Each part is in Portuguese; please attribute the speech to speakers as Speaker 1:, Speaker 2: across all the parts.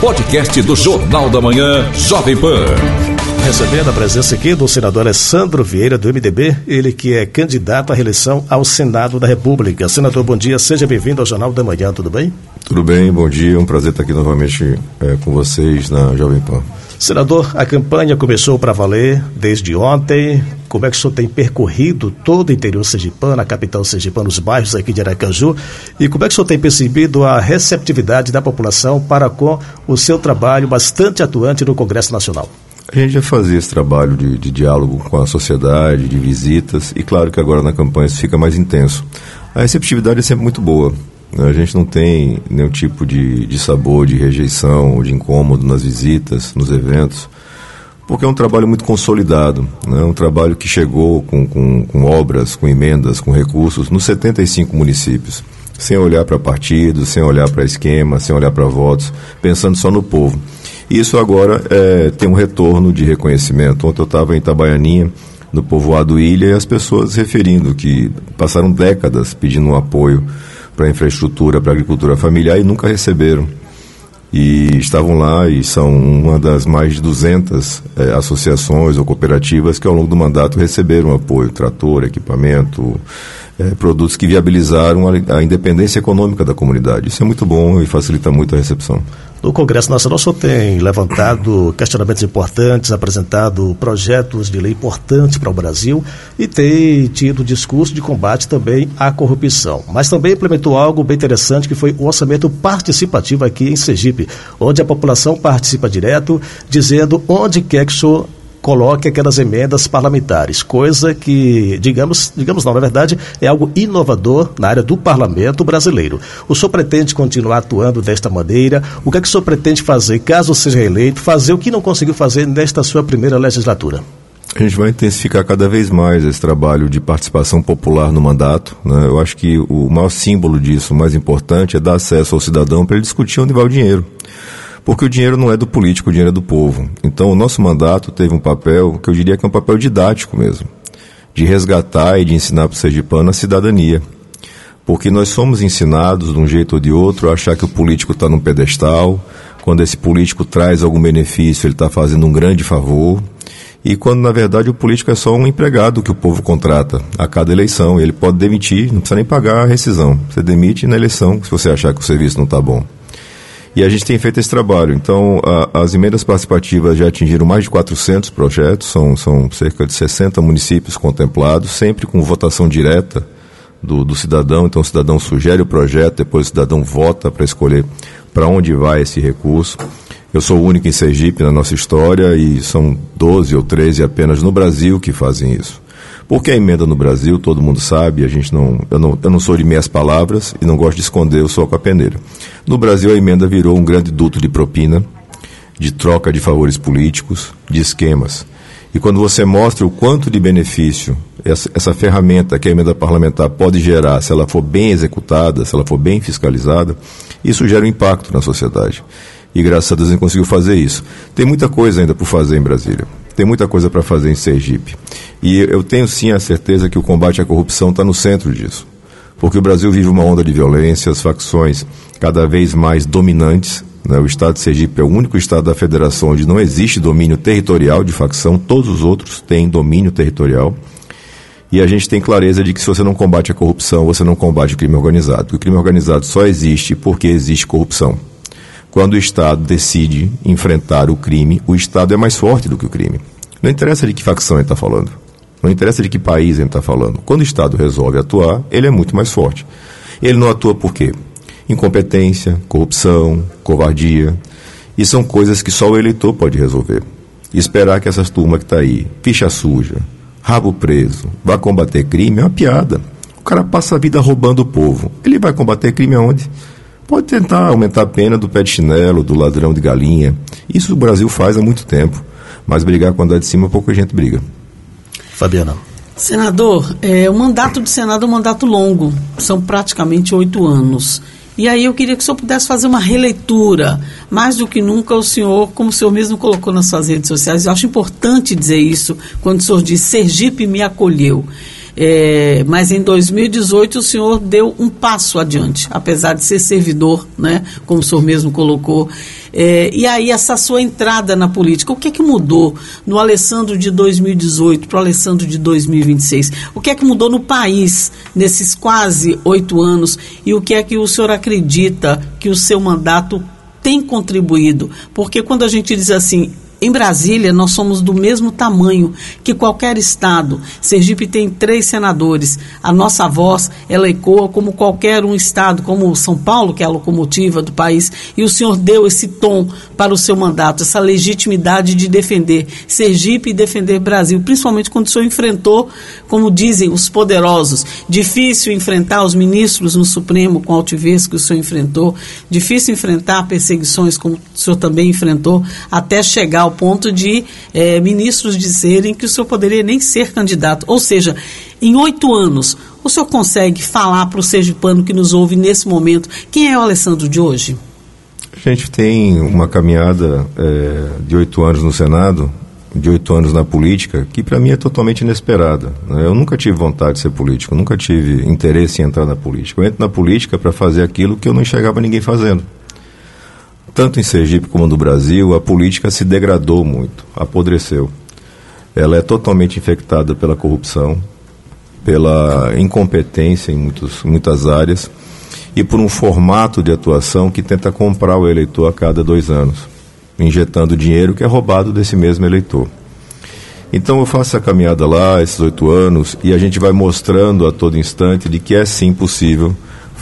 Speaker 1: podcast do Jornal da Manhã, Jovem Pan.
Speaker 2: Recebendo a presença aqui do senador Alessandro Vieira, do MDB, ele que é candidato à reeleição ao Senado da República. Senador, bom dia, seja bem-vindo ao Jornal da Manhã, tudo bem?
Speaker 3: Tudo bem, bom dia, um prazer estar aqui novamente com vocês na Jovem Pan.
Speaker 2: Senador, a campanha começou para valer desde ontem. Como é que o senhor tem percorrido todo o interior sergipano, a capital sergipana, os bairros aqui de Aracaju? E como é que o senhor tem percebido a receptividade da população para com o seu trabalho bastante atuante no Congresso Nacional?
Speaker 3: A gente já fazia esse trabalho de diálogo com a sociedade, de visitas, e claro que agora na campanha isso fica mais intenso. A receptividade é sempre muito boa. A gente não tem nenhum tipo de sabor, de rejeição, de incômodo nas visitas, nos eventos, porque é um trabalho muito consolidado, né? Um trabalho que chegou com obras, com emendas, com recursos nos 75 municípios, sem olhar para partidos, sem olhar para esquema, sem olhar para votos, pensando só no povo. E isso agora tem um retorno de reconhecimento. Ontem eu estava em Itabaianinha, no povoado Ilha, e as pessoas referindo que passaram décadas pedindo um apoio para a infraestrutura, para a agricultura familiar e nunca receberam. E estavam lá e são uma das mais de 200 associações ou cooperativas que ao longo do mandato receberam apoio, trator, equipamento, produtos que viabilizaram a independência econômica da comunidade. Isso é muito bom e facilita muito a recepção.
Speaker 2: No Congresso Nacional, o senhor tem levantado questionamentos importantes, apresentado projetos de lei importantes para o Brasil e tem tido discurso de combate também à corrupção. Mas também implementou algo bem interessante, que foi o orçamento participativo aqui em Sergipe, onde a população participa direto, dizendo onde quer que o senhor coloque aquelas emendas parlamentares, coisa que, digamos não, na verdade, é algo inovador na área do parlamento brasileiro. O senhor pretende continuar atuando desta maneira? O que é que o senhor pretende fazer, caso seja reeleito, fazer o que não conseguiu fazer nesta sua primeira legislatura?
Speaker 3: A gente vai intensificar cada vez mais esse trabalho de participação popular no mandato, né? Eu acho que o maior símbolo disso, o mais importante, é dar acesso ao cidadão para ele discutir onde vai o dinheiro. Porque o dinheiro não é do político, o dinheiro é do povo. Então o nosso mandato teve um papel, que eu diria que é um papel didático mesmo, de resgatar e de ensinar para o sergipano a cidadania. Porque nós somos ensinados, de um jeito ou de outro, a achar que o político está num pedestal, quando esse político traz algum benefício, ele está fazendo um grande favor, e quando na verdade o político é só um empregado que o povo contrata a cada eleição. Ele pode demitir, não precisa nem pagar a rescisão. Você demite na eleição se você achar que o serviço não está bom. E a gente tem feito esse trabalho. Então, as emendas participativas já atingiram mais de 400 projetos, são cerca de 60 municípios contemplados, sempre com votação direta do cidadão. Então, o cidadão sugere o projeto, depois o cidadão vota para escolher para onde vai esse recurso. Eu sou o único em Sergipe na nossa história e são 12 ou 13 apenas no Brasil que fazem isso. Porque a emenda no Brasil, todo mundo sabe, eu não sou de meias palavras e não gosto de esconder o sol com a peneira. No Brasil, a emenda virou um grande duto de propina, de troca de favores políticos, de esquemas. E quando você mostra o quanto de benefício essa ferramenta que a emenda parlamentar pode gerar, se ela for bem executada, se ela for bem fiscalizada, isso gera um impacto na sociedade. E graças a Deus a gente conseguiu fazer isso. Tem muita coisa ainda por fazer em Brasília. Tem muita coisa para fazer em Sergipe. E eu tenho sim a certeza que o combate à corrupção está no centro disso. Porque o Brasil vive uma onda de violência, as facções cada vez mais dominantes, né? O estado de Sergipe é o único estado da federação onde não existe domínio territorial de facção, todos os outros têm domínio territorial. E a gente tem clareza de que se você não combate a corrupção, você não combate o crime organizado. O crime organizado só existe porque existe corrupção. Quando o Estado decide enfrentar o crime, o Estado é mais forte do que o crime. Não interessa de que facção ele está falando. Não interessa de que país ele está falando. Quando o Estado resolve atuar, ele é muito mais forte. Ele não atua por quê? Incompetência, corrupção, covardia. E são coisas que só o eleitor pode resolver. E esperar que essas turmas que está aí, ficha suja, rabo preso, vá combater crime é uma piada. O cara passa a vida roubando o povo. Ele vai combater crime aonde? Pode tentar aumentar a pena do pé de chinelo, do ladrão de galinha. Isso o Brasil faz há muito tempo. Mas brigar com andar de cima, pouca gente briga.
Speaker 2: Fabiana.
Speaker 4: Senador, o mandato do Senado é um mandato longo. São praticamente 8 anos. E aí eu queria que o senhor pudesse fazer uma releitura. Mais do que nunca, o senhor, como o senhor mesmo colocou nas suas redes sociais, eu acho importante dizer isso, quando o senhor diz Sergipe me acolheu. Mas em 2018 o senhor deu um passo adiante, apesar de ser servidor, né, como o senhor mesmo colocou. E aí essa sua entrada na política, o que é que mudou no Alessandro de 2018 para o Alessandro de 2026? O que é que mudou no país nesses quase 8 anos e o que é que o senhor acredita que o seu mandato tem contribuído? Porque quando a gente diz assim, em Brasília, nós somos do mesmo tamanho que qualquer estado. Sergipe tem 3 senadores. A nossa voz, ela ecoa como qualquer um estado, como São Paulo, que é a locomotiva do país. E o senhor deu esse tom para o seu mandato, essa legitimidade de defender Sergipe e defender Brasil, principalmente quando o senhor enfrentou, como dizem os poderosos, difícil enfrentar os ministros no Supremo com altivez que o senhor enfrentou, difícil enfrentar perseguições como o senhor também enfrentou, até chegar ao ponto de ministros dizerem que o senhor poderia nem ser candidato. Ou seja, em 8 anos, o senhor consegue falar para o sergipano que nos ouve nesse momento quem é o Alessandro de hoje?
Speaker 3: A gente tem uma caminhada de 8 anos no Senado, de 8 anos na política, que para mim é totalmente inesperada, né? Eu nunca tive vontade de ser político, nunca tive interesse em entrar na política. Eu entro na política para fazer aquilo que eu não enxergava ninguém fazendo. Tanto em Sergipe como no Brasil, a política se degradou muito, apodreceu. Ela é totalmente infectada pela corrupção, pela incompetência em muitas áreas e por um formato de atuação que tenta comprar o eleitor a cada 2 anos, injetando dinheiro que é roubado desse mesmo eleitor. Então eu faço essa caminhada lá, esses 8 anos, e a gente vai mostrando a todo instante de que é sim possível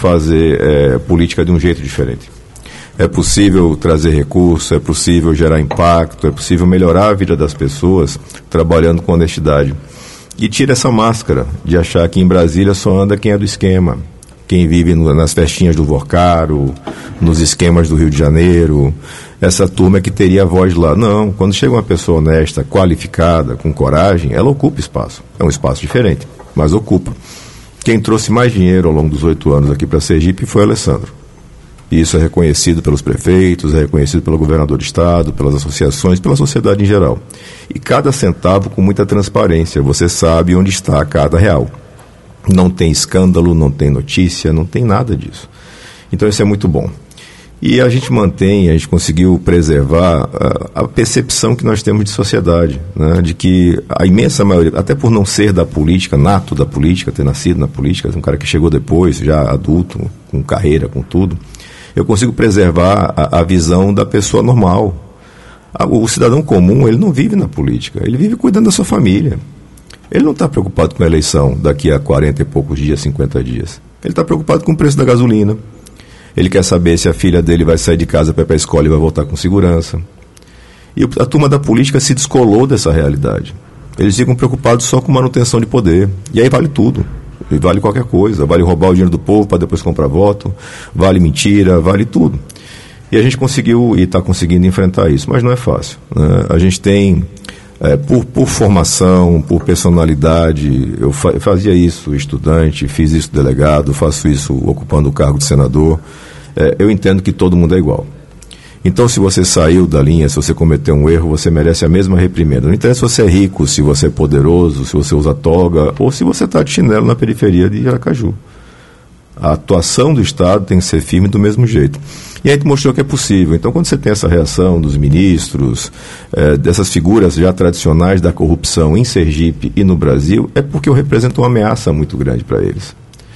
Speaker 3: fazer política de um jeito diferente. É possível trazer recursos, é possível gerar impacto, é possível melhorar a vida das pessoas trabalhando com honestidade. E tira essa máscara de achar que em Brasília só anda quem é do esquema, quem vive nas festinhas do Vorcaro, nos esquemas do Rio de Janeiro, essa turma que teria a voz lá. Não, quando chega uma pessoa honesta, qualificada, com coragem, ela ocupa espaço. É um espaço diferente, mas ocupa. Quem trouxe mais dinheiro ao longo dos 8 anos aqui para Sergipe foi o Alessandro. E isso é reconhecido pelos prefeitos, é reconhecido pelo governador de estado, pelas associações, pela sociedade em geral. E cada centavo com muita transparência, você sabe onde está cada real. Não tem escândalo, não tem notícia, não tem nada disso. Então isso é muito bom. E a gente conseguiu preservar a percepção que nós temos de sociedade, né? De que a imensa maioria, até por não ser da política, nato da política, ter nascido na política, um cara que chegou depois, já adulto, com carreira, com tudo, eu consigo preservar a visão da pessoa normal. O cidadão comum, ele não vive na política, ele vive cuidando da sua família. Ele não está preocupado com a eleição daqui a 40 e poucos dias, 50 dias. Ele está preocupado com o preço da gasolina. Ele quer saber se a filha dele vai sair de casa para ir para a escola e vai voltar com segurança. E a turma da política se descolou dessa realidade. Eles ficam preocupados só com manutenção de poder. E aí vale tudo. E vale qualquer coisa. Vale roubar o dinheiro do povo para depois comprar voto. Vale mentira, vale tudo. E a gente conseguiu e está conseguindo enfrentar isso. Mas não é fácil, né? A gente tem, por formação, por personalidade, eu fazia isso estudante, fiz isso delegado, faço isso ocupando o cargo de senador. Eu entendo que todo mundo é igual. Então, se você saiu da linha, se você cometeu um erro, você merece a mesma reprimenda. Não interessa se você é rico, se você é poderoso, se você usa toga, ou se você está de chinelo na periferia de Aracaju. A atuação do Estado tem que ser firme do mesmo jeito. E a gente mostrou que é possível. Então, quando você tem essa reação dos ministros, dessas figuras já tradicionais da corrupção em Sergipe e no Brasil, é porque eu represento uma ameaça muito grande para eles.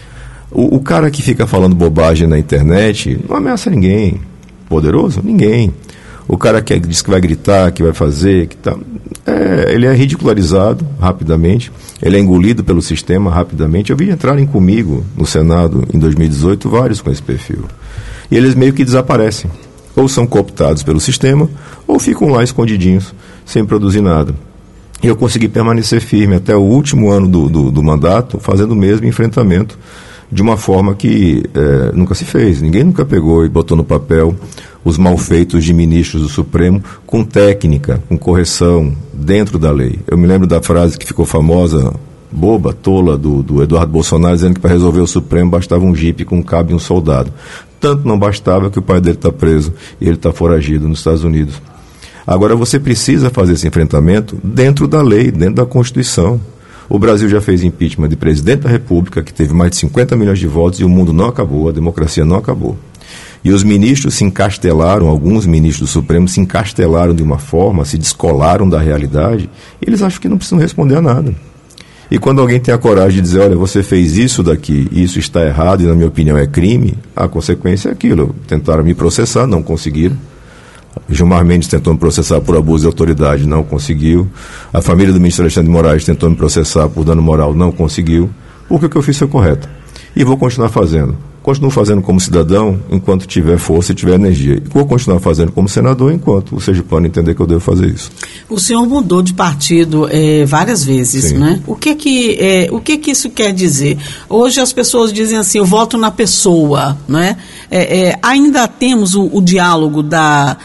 Speaker 3: O cara que fica falando bobagem na internet não ameaça ninguém. Poderoso? Ninguém. O cara que diz que vai gritar, que vai fazer, ele é ridicularizado rapidamente, ele é engolido pelo sistema rapidamente. Eu vi entrarem comigo no Senado em 2018 vários com esse perfil. E eles meio que desaparecem. Ou são cooptados pelo sistema, ou ficam lá escondidinhos, sem produzir nada. E eu consegui permanecer firme até o último ano do mandato, fazendo o mesmo enfrentamento, de uma forma que nunca se fez. Ninguém nunca pegou e botou no papel os malfeitos de ministros do Supremo com técnica, com correção, dentro da lei. Eu me lembro da frase que ficou famosa, boba, tola, do Eduardo Bolsonaro, dizendo que para resolver o Supremo bastava um jipe com um cabo e um soldado. Tanto não bastava que o pai dele está preso e ele está foragido nos Estados Unidos. Agora você precisa fazer esse enfrentamento dentro da lei, dentro da Constituição. O Brasil já fez impeachment de presidente da República, que teve mais de 50 milhões de votos, e o mundo não acabou, a democracia não acabou. E os ministros se encastelaram, alguns ministros do Supremo se encastelaram de uma forma, se descolaram da realidade, e eles acham que não precisam responder a nada. E quando alguém tem a coragem de dizer, olha, você fez isso daqui, isso está errado e na minha opinião é crime, a consequência é aquilo. Tentaram me processar, não conseguiram. Gilmar Mendes tentou me processar por abuso de autoridade, não conseguiu. A família do ministro Alexandre de Moraes tentou me processar por dano moral, não conseguiu. Porque o que eu fiz foi correto. E vou continuar fazendo. Continuo fazendo como cidadão enquanto tiver força e tiver energia. E vou continuar fazendo como senador enquanto o sergipano entender que eu devo fazer isso.
Speaker 4: O senhor mudou de partido várias vezes, né? O que que isso quer dizer? Hoje as pessoas dizem assim, eu voto na pessoa, né? Ainda temos o diálogo da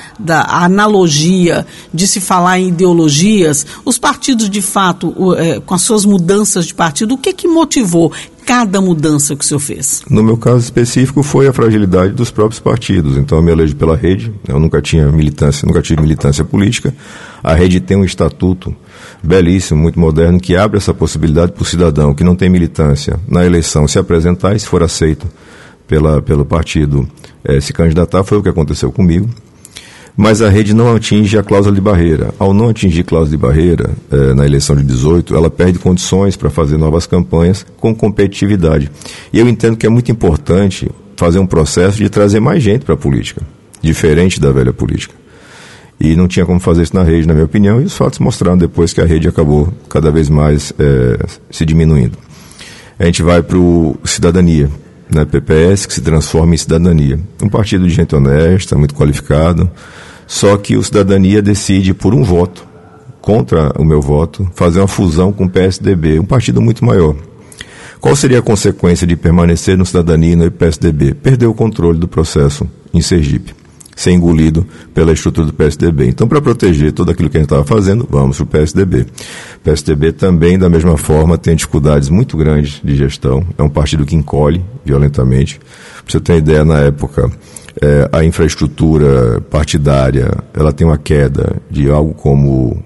Speaker 4: analogia de se falar em ideologias. Os partidos, de fato, com as suas mudanças de partido, o que motivou cada mudança que o senhor fez?
Speaker 3: No meu caso específico foi a fragilidade dos próprios partidos. Então eu me elegi pela Rede, eu nunca tive militância política. A Rede tem um estatuto belíssimo, muito moderno, que abre essa possibilidade para o cidadão que não tem militância na eleição se apresentar e, se for aceito pelo partido, se candidatar. Foi o que aconteceu comigo. Mas a Rede não atinge a cláusula de barreira. Ao não atingir cláusula de barreira na eleição de 18, ela perde condições para fazer novas campanhas com competitividade. E eu entendo que é muito importante fazer um processo de trazer mais gente para a política, diferente da velha política. E não tinha como fazer isso na Rede, na minha opinião, e os fatos mostraram depois que a Rede acabou cada vez mais se diminuindo. A gente vai para o Cidadania, né, PPS, que se transforma em Cidadania. Um partido de gente honesta, muito qualificado, só que o Cidadania decide por um voto, contra o meu voto, fazer uma fusão com o PSDB, um partido muito maior. Qual seria a consequência de permanecer no Cidadania e no PSDB? Perder o controle do processo em Sergipe, ser engolido pela estrutura do PSDB. Então, para proteger tudo aquilo que a gente estava fazendo, vamos para o PSDB. O PSDB também, da mesma forma, tem dificuldades muito grandes de gestão. É um partido que encolhe violentamente. Para você ter ideia, na época, a infraestrutura partidária, ela tem uma queda de algo como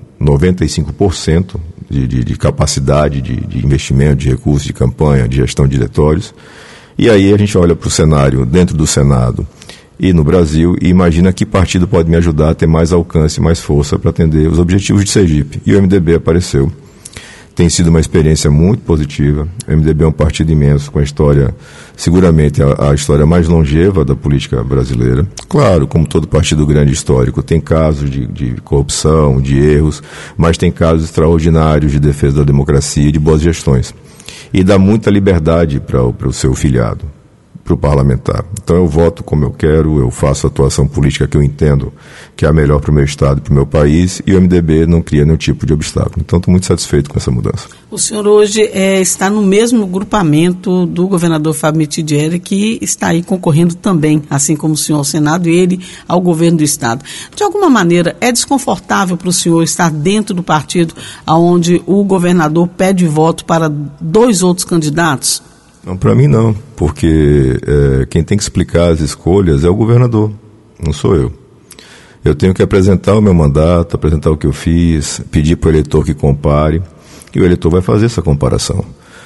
Speaker 3: 95% de capacidade de investimento, de recursos, de campanha, de gestão de diretórios. E aí a gente olha para o cenário dentro do Senado e no Brasil, e imagina que partido pode me ajudar a ter mais alcance, mais força para atender os objetivos de Sergipe. E o MDB apareceu. Tem sido uma experiência muito positiva. O MDB é um partido imenso, com a história, seguramente a história mais longeva da política brasileira. Claro, como todo partido grande histórico, tem casos de corrupção, de erros, mas tem casos extraordinários de defesa da democracia e de boas gestões. E dá muita liberdade para o seu filiado, para o parlamentar. Então eu voto como eu quero, eu faço a atuação política que eu entendo que é a melhor para o meu estado e para o meu país, e o MDB não cria nenhum tipo de obstáculo. Então estou muito satisfeito com essa mudança.
Speaker 4: O senhor hoje está no mesmo grupamento do governador Fábio Mitidieri, que está aí concorrendo também, assim como o senhor ao Senado e ele ao governo do estado. De alguma maneira, é desconfortável para o senhor estar dentro do partido onde o governador pede voto para dois outros candidatos?
Speaker 3: Não, para mim não, porque quem tem que explicar as escolhas é o governador, não sou eu. Eu tenho que apresentar o meu mandato, apresentar o que eu fiz, pedir para o eleitor que compare, e o eleitor vai fazer essa comparação.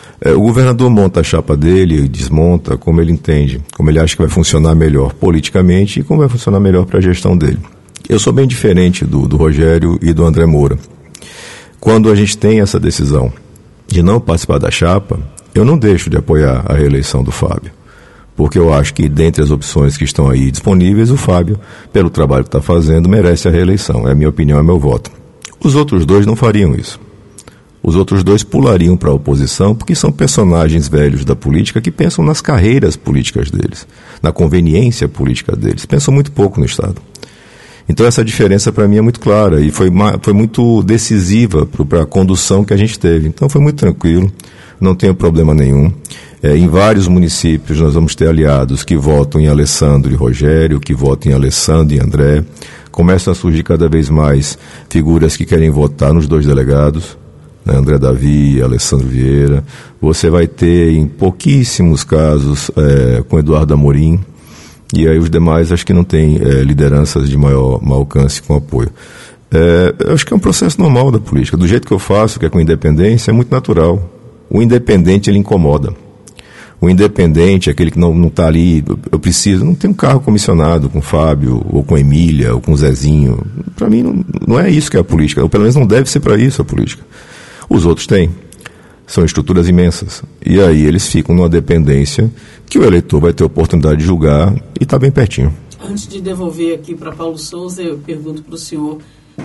Speaker 3: O governador monta a chapa dele e desmonta como ele entende, como ele acha que vai funcionar melhor politicamente e como vai funcionar melhor para a gestão dele. Eu sou bem diferente do Rogério e do André Moura. Quando a gente tem essa decisão de não participar da chapa, eu não deixo de apoiar a reeleição do Fábio, porque eu acho que dentre as opções que estão aí disponíveis, o Fábio, pelo trabalho que está fazendo, merece a reeleição. É a minha opinião, é meu voto. Os outros dois não fariam isso. Os outros dois pulariam para a oposição, porque são personagens velhos da política que pensam nas carreiras políticas deles, na conveniência política deles. Pensam muito pouco no Estado. Então essa diferença para mim é muito clara e foi muito decisiva para a condução que a gente teve. Então foi muito tranquilo, não tenho problema nenhum. Em vários municípios nós vamos ter aliados que votam em Alessandro e Rogério, que votam em Alessandro e André. Começam a surgir cada vez mais figuras que querem votar nos dois delegados, né, André Davi e Alessandro Vieira. Você vai ter em pouquíssimos casos com Eduardo Amorim. E aí os demais acho que não tem lideranças de maior alcance com apoio. Eu acho que é um processo normal da política. Do jeito que eu faço, que é com independência, é muito natural. O independente, ele incomoda. O independente, aquele que não está ali, eu preciso, não tem um carro comissionado com o Fábio, ou com a Emília, ou com o Zezinho. Para mim, não é isso que é a política. Ou pelo menos não deve ser para isso a política. Os outros têm. São estruturas imensas. E aí eles ficam numa dependência que o eleitor vai ter oportunidade de julgar e está bem pertinho.
Speaker 4: Antes de devolver aqui para Paulo Souza, eu pergunto para o senhor,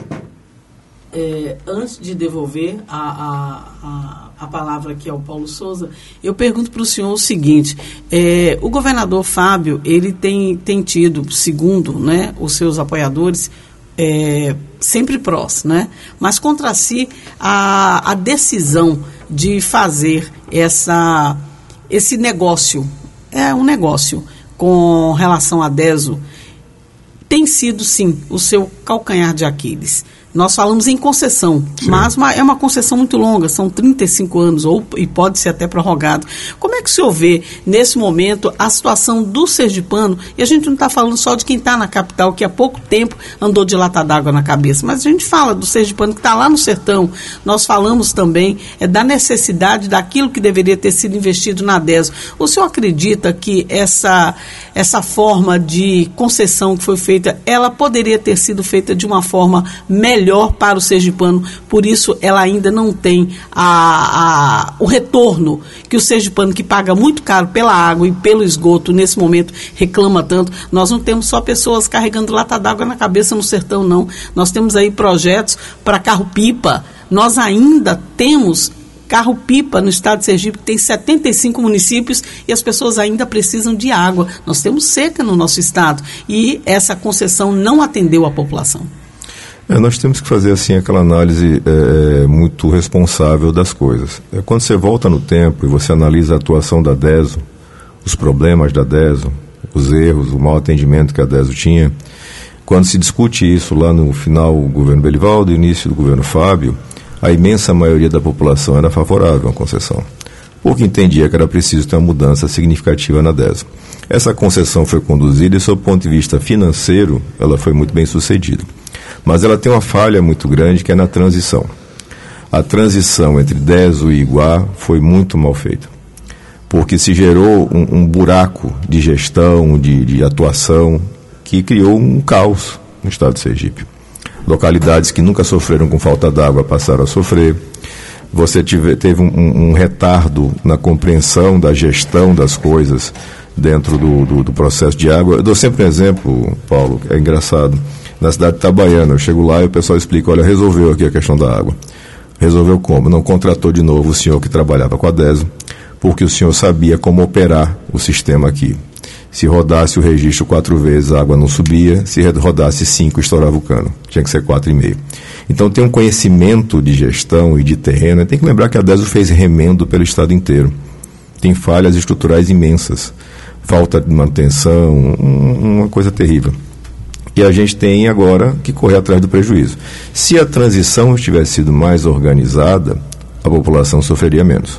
Speaker 4: antes de devolver a palavra aqui ao Paulo Souza, eu pergunto para o senhor o seguinte, o governador Fábio, ele tem tido, segundo, né, os seus apoiadores, sempre prós, né? Mas contra si a decisão de fazer esse negócio, um negócio com relação à DESO, tem sido sim o seu calcanhar de Aquiles. Nós falamos em concessão, sim, mas é uma concessão muito longa, são 35 anos, e pode ser até prorrogado. Como é que o senhor vê, nesse momento, a situação do sergipano? E a gente não está falando só de quem está na capital, que há pouco tempo andou de lata d'água na cabeça, mas a gente fala do sergipano que está lá no sertão. Nós falamos também da necessidade daquilo que deveria ter sido investido na DESO. O senhor acredita que essa forma de concessão que foi feita, ela poderia ter sido feita de uma forma melhor para o sergipano, por isso ela ainda não tem o retorno que o sergipano, que paga muito caro pela água e pelo esgoto, nesse momento reclama tanto? Nós não temos só pessoas carregando lata d'água na cabeça no sertão, não. Nós temos aí projetos para carro-pipa. Nós ainda temos carro-pipa no estado de Sergipe, que tem 75 municípios e as pessoas ainda precisam de água. Nós temos seca no nosso estado e essa concessão não atendeu a população.
Speaker 3: Nós temos que fazer assim aquela análise muito responsável das coisas. Quando você volta no tempo e você analisa a atuação da DESO, os problemas da DESO, os erros, o mau atendimento que a DESO tinha, quando se discute isso lá no final do governo Belivaldo e início do governo Fábio, a imensa maioria da população era favorável à concessão, porque entendia que era preciso ter uma mudança significativa na DESO. Essa concessão foi conduzida e, sob o ponto de vista financeiro, ela foi muito bem sucedida. Mas ela tem uma falha muito grande, que é na transição. A transição entre DESO e Iguá foi muito mal feita, porque se gerou um buraco de gestão, de atuação, que criou um caos no estado de Sergipe. Localidades que nunca sofreram com falta d'água passaram a sofrer. Você teve um retardo na compreensão da gestão das coisas dentro do processo de água. Eu dou sempre um exemplo, Paulo, é engraçado. Na cidade de Itabaiana, eu chego lá e o pessoal explica, olha, resolveu aqui a questão da água. Resolveu como? Não contratou de novo o senhor que trabalhava com a DESO, porque o senhor sabia como operar o sistema aqui. Se rodasse o registro 4 vezes, a água não subia. Se rodasse 5, estourava o cano. Tinha que ser 4,5. Então tem um conhecimento de gestão e de terreno. Tem que lembrar que a DESO fez remendo pelo estado inteiro. Tem falhas estruturais imensas. Falta de manutenção, uma coisa terrível. E a gente tem agora que correr atrás do prejuízo. Se a transição tivesse sido mais organizada, a população sofreria menos.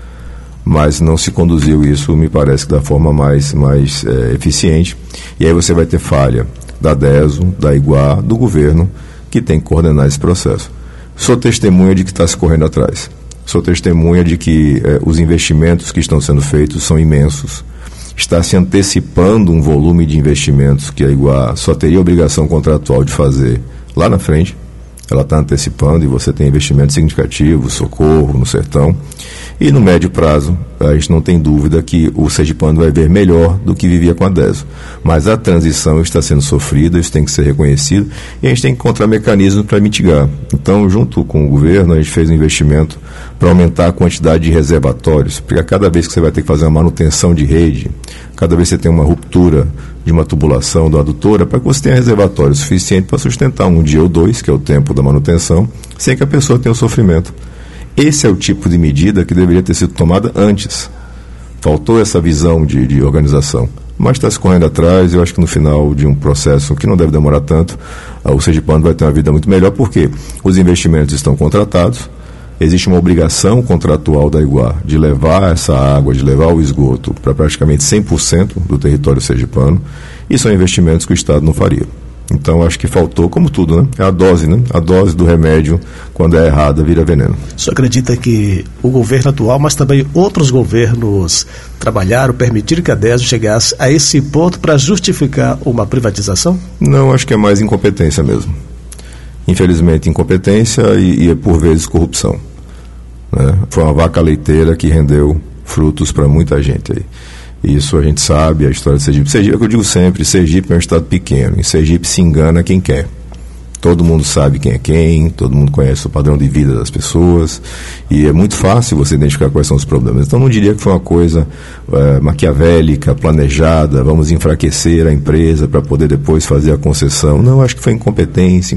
Speaker 3: Mas não se conduziu isso, me parece, da forma mais eficiente. E aí você vai ter falha da DESO, da Iguá, do governo, que tem que coordenar esse processo. Sou testemunha de que está se correndo atrás. Sou testemunha de que os investimentos que estão sendo feitos são imensos. Está se antecipando um volume de investimentos que a Iguá só teria obrigação contratual de fazer lá na frente. Ela está antecipando e você tem investimentos significativos, Socorro, no sertão. E no médio prazo, a gente não tem dúvida que o sergipano vai ver melhor do que vivia com a DESO. Mas a transição está sendo sofrida, isso tem que ser reconhecido, e a gente tem que encontrar mecanismos para mitigar. Então, junto com o governo, a gente fez um investimento para aumentar a quantidade de reservatórios, porque cada vez que você vai ter que fazer uma manutenção de rede, cada vez que você tem uma ruptura de uma tubulação, de uma adutora, para que você tenha reservatório suficiente para sustentar um dia ou dois, que é o tempo da manutenção, sem que a pessoa tenha o sofrimento. Esse é o tipo de medida que deveria ter sido tomada antes. Faltou essa visão de organização. Mas está se correndo atrás, eu acho que no final de um processo que não deve demorar tanto, o sergipano vai ter uma vida muito melhor, porque os investimentos estão contratados, existe uma obrigação contratual da Iguá de levar essa água, de levar o esgoto para praticamente 100% do território sergipano, e são investimentos que o Estado não faria. Então acho que faltou, como tudo, né? É a dose, né? A dose do remédio, quando é errada, vira veneno.
Speaker 2: O senhor acredita que o governo atual, mas também outros governos trabalharam, permitiram que a DESO chegasse a esse ponto para justificar uma privatização?
Speaker 3: Não, acho que é mais incompetência mesmo. Infelizmente, incompetência e por vezes, corrupção. Né? Foi uma vaca leiteira que rendeu frutos para muita gente aí. Isso a gente sabe, a história de Sergipe. Sergipe é o que eu digo sempre, Sergipe é um estado pequeno. Em Sergipe se engana quem quer. Todo mundo sabe quem é quem, todo mundo conhece o padrão de vida das pessoas e é muito fácil você identificar quais são os problemas. Então não diria que foi uma coisa maquiavélica, planejada, vamos enfraquecer a empresa para poder depois fazer a concessão. Não, acho que foi incompetência,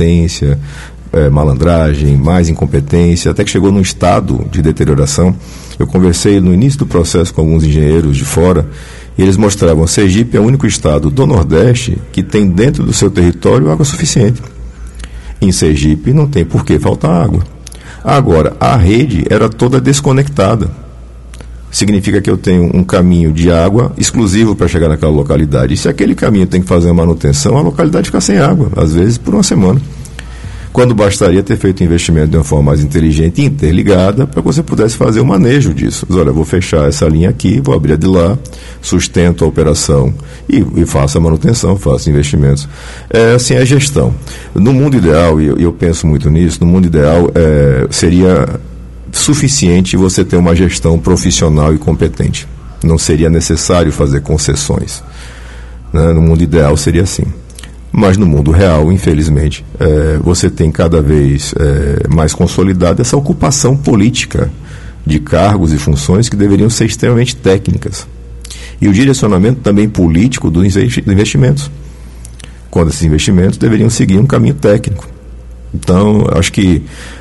Speaker 3: malandragem, mais incompetência, até que chegou num estado de deterioração. Eu conversei no início do processo com alguns engenheiros de fora e eles mostravam que Sergipe é o único estado do Nordeste que tem dentro do seu território água suficiente. Em Sergipe não tem por que faltar água. Agora, a rede era toda desconectada. Significa que eu tenho um caminho de água exclusivo para chegar naquela localidade. E se aquele caminho tem que fazer a manutenção, a localidade fica sem água, às vezes por uma semana. Quando bastaria ter feito o investimento de uma forma mais inteligente e interligada para que você pudesse fazer o manejo disso. Mas, olha, vou fechar essa linha aqui, vou abrir a de lá, sustento a operação e faço a manutenção, faço investimentos. Assim, é gestão. No mundo ideal, e eu penso muito nisso, no mundo ideal seria suficiente você ter uma gestão profissional e competente. Não seria necessário fazer concessões. Né? No mundo ideal seria assim. Mas no mundo real, infelizmente, você tem cada vez mais consolidada essa ocupação política de cargos e funções que deveriam ser extremamente técnicas. E o direcionamento também político dos investimentos, quando esses investimentos deveriam seguir um caminho técnico. Então, acho que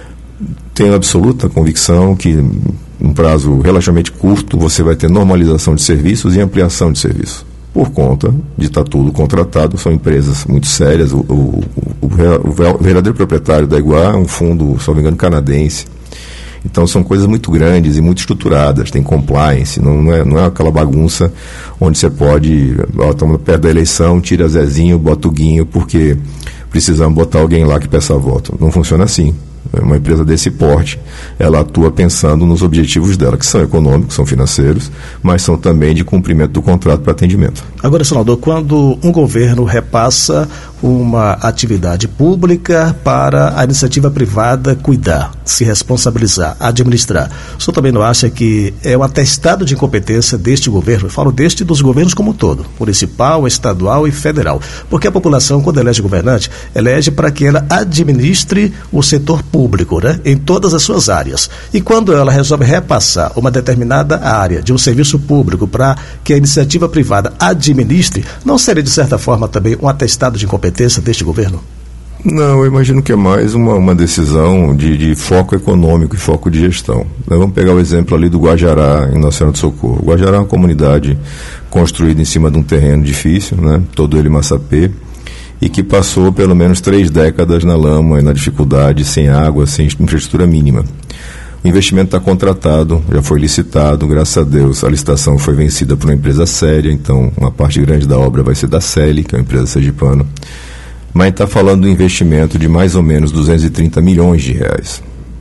Speaker 3: tenho absoluta convicção que, num prazo relativamente curto, você vai ter normalização de serviços e ampliação de serviços. Por conta de estar tudo contratado, são empresas muito sérias. O verdadeiro proprietário da Iguá é um fundo, se não me engano, canadense. Então são coisas muito grandes e muito estruturadas, tem compliance, não é aquela bagunça onde você pode, estamos perto da eleição, tira Zezinho, bota o Guinho, porque precisamos botar alguém lá que peça voto. Não funciona assim. Uma empresa desse porte, ela atua pensando nos objetivos dela, que são econômicos, são financeiros, mas são também de cumprimento do contrato para atendimento. Agora, senador, quando um governo repassa uma atividade pública para a iniciativa privada cuidar, se responsabilizar, administrar, o senhor também não acha que é um atestado de incompetência deste governo? Eu falo deste dos governos como um todo, municipal, estadual e federal, porque a população, quando elege governante, elege para que ela administre o setor público, né, em todas as suas áreas. E quando ela resolve repassar uma determinada área de um serviço público para que a iniciativa privada administre, não seria de certa forma também um atestado de incompetência deste governo? Não, eu imagino que é mais uma decisão de foco econômico e foco de gestão. Nós vamos pegar o exemplo ali do Guajará, em Nossa Senhora do Socorro. O Guajará é uma comunidade construída em cima de um terreno difícil, né, todo ele massapê, e que passou pelo menos 3 décadas na lama e na dificuldade, sem água, sem infraestrutura mínima. O investimento está contratado, já foi licitado, graças a Deus a licitação foi vencida por uma empresa séria, então uma parte grande da obra vai ser da Celi, que é uma empresa sergipana, mas está falando do investimento de mais ou menos 230 milhões de reais.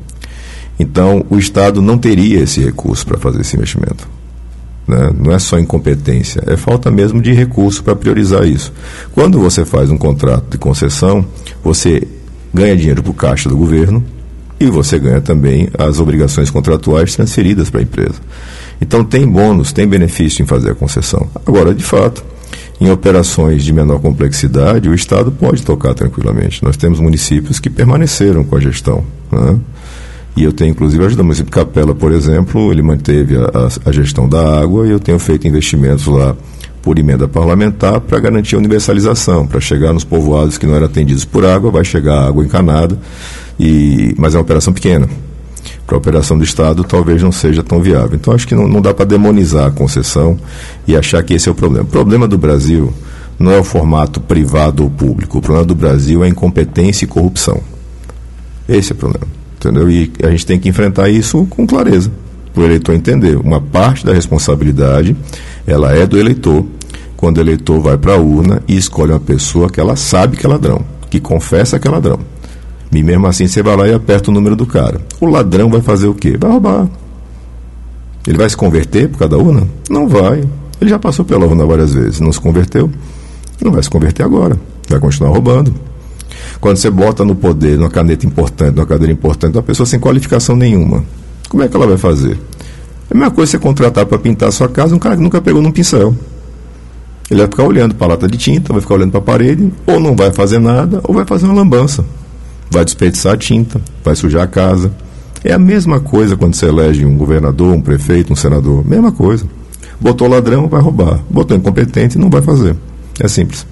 Speaker 3: Então o Estado não teria esse recurso para fazer esse investimento. Não é só incompetência, é falta mesmo de recurso para priorizar isso. Quando você faz um contrato de concessão, você ganha dinheiro para o caixa do governo e você ganha também as obrigações contratuais transferidas para a empresa. Então tem bônus, tem benefício em fazer a concessão. Agora, de fato, em operações de menor complexidade, o Estado pode tocar tranquilamente. Nós temos municípios que permaneceram com a gestão, né? E eu tenho, inclusive, ajudado o município de Capela, por exemplo, ele manteve a gestão da água e eu tenho feito investimentos lá por emenda parlamentar para garantir a universalização, para chegar nos povoados que não eram atendidos por água, vai chegar água encanada, mas é uma operação pequena. Para a operação do Estado, talvez não seja tão viável. Então, acho que não dá para demonizar a concessão e achar que esse é o problema. O problema do Brasil não é o formato privado ou público. O problema do Brasil é a incompetência e corrupção. Esse é o problema. Entendeu? E a gente tem que enfrentar isso com clareza, para o eleitor entender. Uma parte da responsabilidade, ela é do eleitor, quando o eleitor vai para a urna e escolhe uma pessoa que ela sabe que é ladrão, que confessa que é ladrão. E mesmo assim você vai lá e aperta o número do cara. O ladrão vai fazer o quê? Vai roubar. Ele vai se converter por causa da urna? Não vai. Ele já passou pela urna várias vezes, não se converteu. Não vai se converter agora. Vai continuar roubando. Quando você bota no poder, numa caneta importante, numa cadeira importante, uma pessoa sem qualificação nenhuma, como é que ela vai fazer? É a mesma coisa você contratar para pintar a sua casa um cara que nunca pegou num pincel. Ele vai ficar olhando para a lata de tinta, vai ficar olhando para a parede, ou não vai fazer nada, ou vai fazer uma lambança. Vai desperdiçar a tinta, vai sujar a casa. É a mesma coisa quando você elege um governador, um prefeito, um senador. Mesma coisa. Botou ladrão, vai roubar. Botou incompetente, não vai fazer. É simples.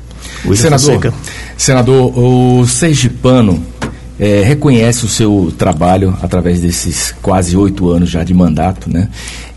Speaker 5: Senador, o sergipano reconhece o seu trabalho através desses quase 8 anos já de mandato, né?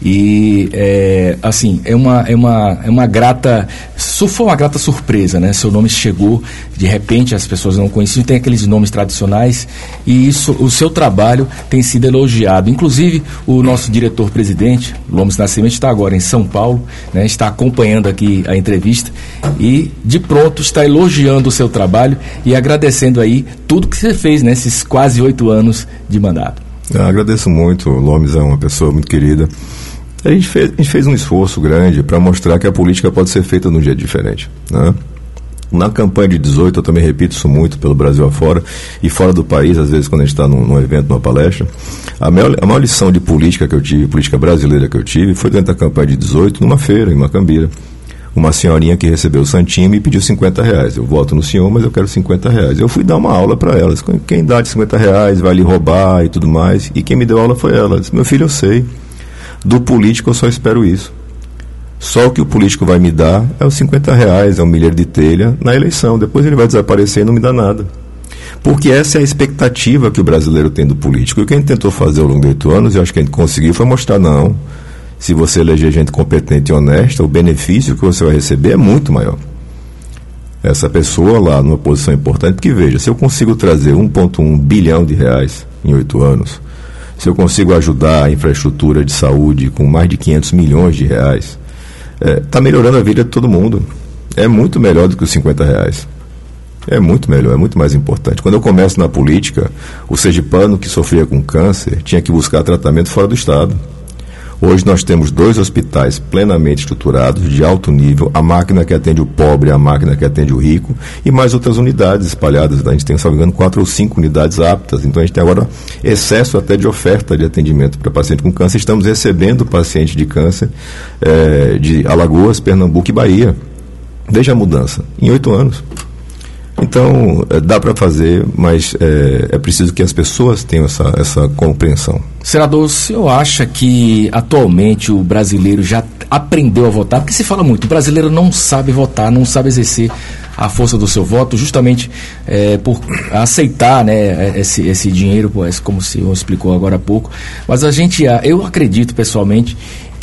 Speaker 5: E assim, foi uma grata surpresa, né? Seu nome chegou, de repente as pessoas não conheciam, tem aqueles nomes tradicionais, e o seu trabalho tem sido elogiado. Inclusive, o nosso diretor-presidente, Lomes Nascimento, está agora em São Paulo, né? Está acompanhando aqui a entrevista e, de pronto, está elogiando o seu trabalho e agradecendo aí tudo que você fez nesses quase 8 anos de mandato.
Speaker 3: Agradeço muito, o Lomes é uma pessoa muito querida. A gente fez um esforço grande para mostrar que a política pode ser feita de um jeito diferente, né? Na campanha de 18, eu também repito isso muito pelo Brasil afora e fora do país, às vezes quando a gente está num evento, numa palestra, a maior lição de política que eu tive, política brasileira que eu tive, foi dentro da campanha de 18, numa feira, em Macambira. Uma senhorinha que recebeu o santinho me pediu R$50. Eu voto no senhor, mas eu quero R$50. Eu fui dar uma aula para elas. Quem dá de R$50 vai lhe roubar e tudo mais. E quem me deu aula foi ela. Ela disse, meu filho, eu sei. Do político eu só espero isso. Só o que o político vai me dar é os R$50, é um milheiro de telha na eleição. Depois ele vai desaparecer e não me dá nada. Porque essa é a expectativa que o brasileiro tem do político. E o que a gente tentou fazer ao longo de 8 anos, e acho que a gente conseguiu, foi mostrar, não, se você eleger gente competente e honesta, o benefício que você vai receber é muito maior. Essa pessoa lá, numa posição importante, porque veja, se eu consigo trazer R$1,1 bilhão em 8 anos, se eu consigo ajudar a infraestrutura de saúde com mais de R$500 milhões, está melhorando a vida de todo mundo. É muito melhor do que os R$50. É muito melhor, é muito mais importante. Quando eu começo na política, o sergipano que sofria com câncer tinha que buscar tratamento fora do estado. Hoje nós temos 2 hospitais plenamente estruturados, de alto nível, a máquina que atende o pobre, a máquina que atende o rico, e mais outras unidades espalhadas. A gente tem, salvo engano, 4 ou 5 unidades aptas. Então a gente tem agora excesso até de oferta de atendimento para paciente com câncer. Estamos recebendo paciente de câncer de Alagoas, Pernambuco e Bahia. Veja a mudança, em 8 anos. Então, dá para fazer, mas é preciso que as pessoas tenham essa compreensão.
Speaker 5: Senador, o senhor acha que atualmente o brasileiro já aprendeu a votar? Porque se fala muito, o brasileiro não sabe votar, não sabe exercer a força do seu voto, justamente por aceitar, né, esse dinheiro, como o senhor explicou agora há pouco. Mas eu acredito pessoalmente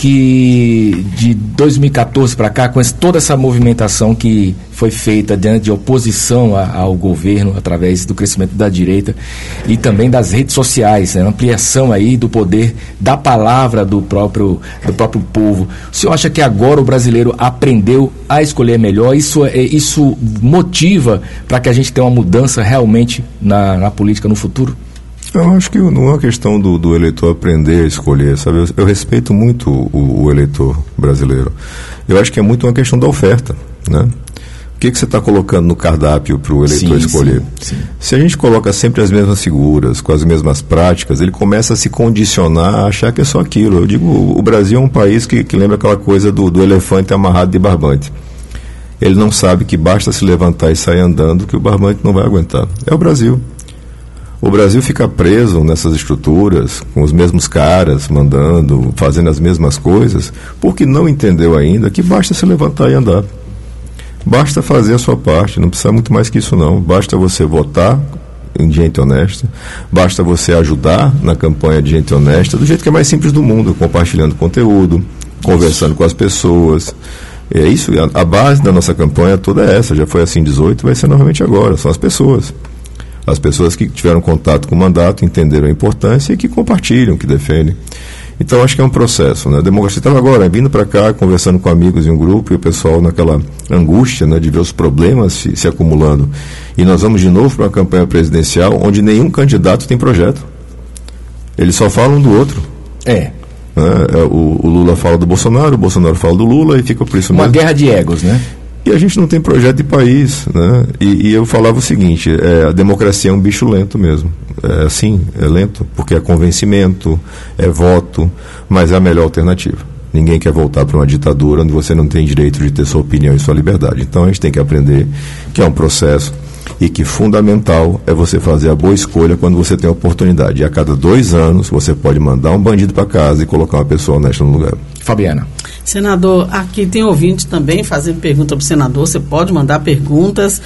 Speaker 5: que de 2014 para cá, com toda essa movimentação que foi feita diante de oposição ao governo através do crescimento da direita e também das redes sociais, né, ampliação aí do poder da palavra do próprio povo, o senhor acha que agora o brasileiro aprendeu a escolher melhor? Isso motiva para que a gente tenha uma mudança realmente na política no futuro?
Speaker 3: Eu acho que não é uma questão do eleitor aprender a escolher, sabe? Eu respeito muito o eleitor brasileiro. Eu acho que é muito uma questão da oferta, né? O que você está colocando no cardápio para o eleitor escolher? Sim. Se a gente coloca sempre as mesmas figuras, com as mesmas práticas, ele começa a se condicionar a achar que é só aquilo. Eu digo, o Brasil é um país que lembra aquela coisa do elefante amarrado de barbante. Ele não sabe que basta se levantar e sair andando que o barbante não vai aguentar. É o Brasil. O Brasil fica preso nessas estruturas, com os mesmos caras, mandando, fazendo as mesmas coisas, porque não entendeu ainda que basta se levantar e andar. Basta fazer a sua parte, não precisa muito mais que isso não. Basta você votar em gente honesta, basta você ajudar na campanha de gente honesta, do jeito que é mais simples do mundo, compartilhando conteúdo, conversando com as pessoas. É isso, a base da nossa campanha toda é essa, já foi assim em 18, vai ser novamente agora, são as pessoas. As pessoas que tiveram contato com o mandato, entenderam a importância e que compartilham, que defendem. Então, acho que é um processo, né? A democracia estava agora vindo para cá, conversando com amigos em um grupo, e o pessoal naquela angústia, né, de ver os problemas se acumulando. E nós vamos de novo para uma campanha presidencial onde nenhum candidato tem projeto. Eles só falam do outro. O Lula fala do Bolsonaro, o Bolsonaro fala do Lula, e fica por isso mesmo.
Speaker 5: Uma guerra de egos, né?
Speaker 3: E a gente não tem projeto de país, né? E eu falava o seguinte, a democracia é um bicho lento mesmo. É assim, é lento, porque é convencimento, é voto, mas é a melhor alternativa. Ninguém quer voltar para uma ditadura onde você não tem direito de ter sua opinião e sua liberdade. Então a gente tem que aprender que é um processo e que fundamental é você fazer a boa escolha quando você tem a oportunidade. E a cada 2 anos você pode mandar um bandido para casa e colocar uma pessoa honesta no lugar.
Speaker 5: Fabiana.
Speaker 4: Senador, aqui tem ouvinte também fazendo pergunta para o senador, você pode mandar perguntas,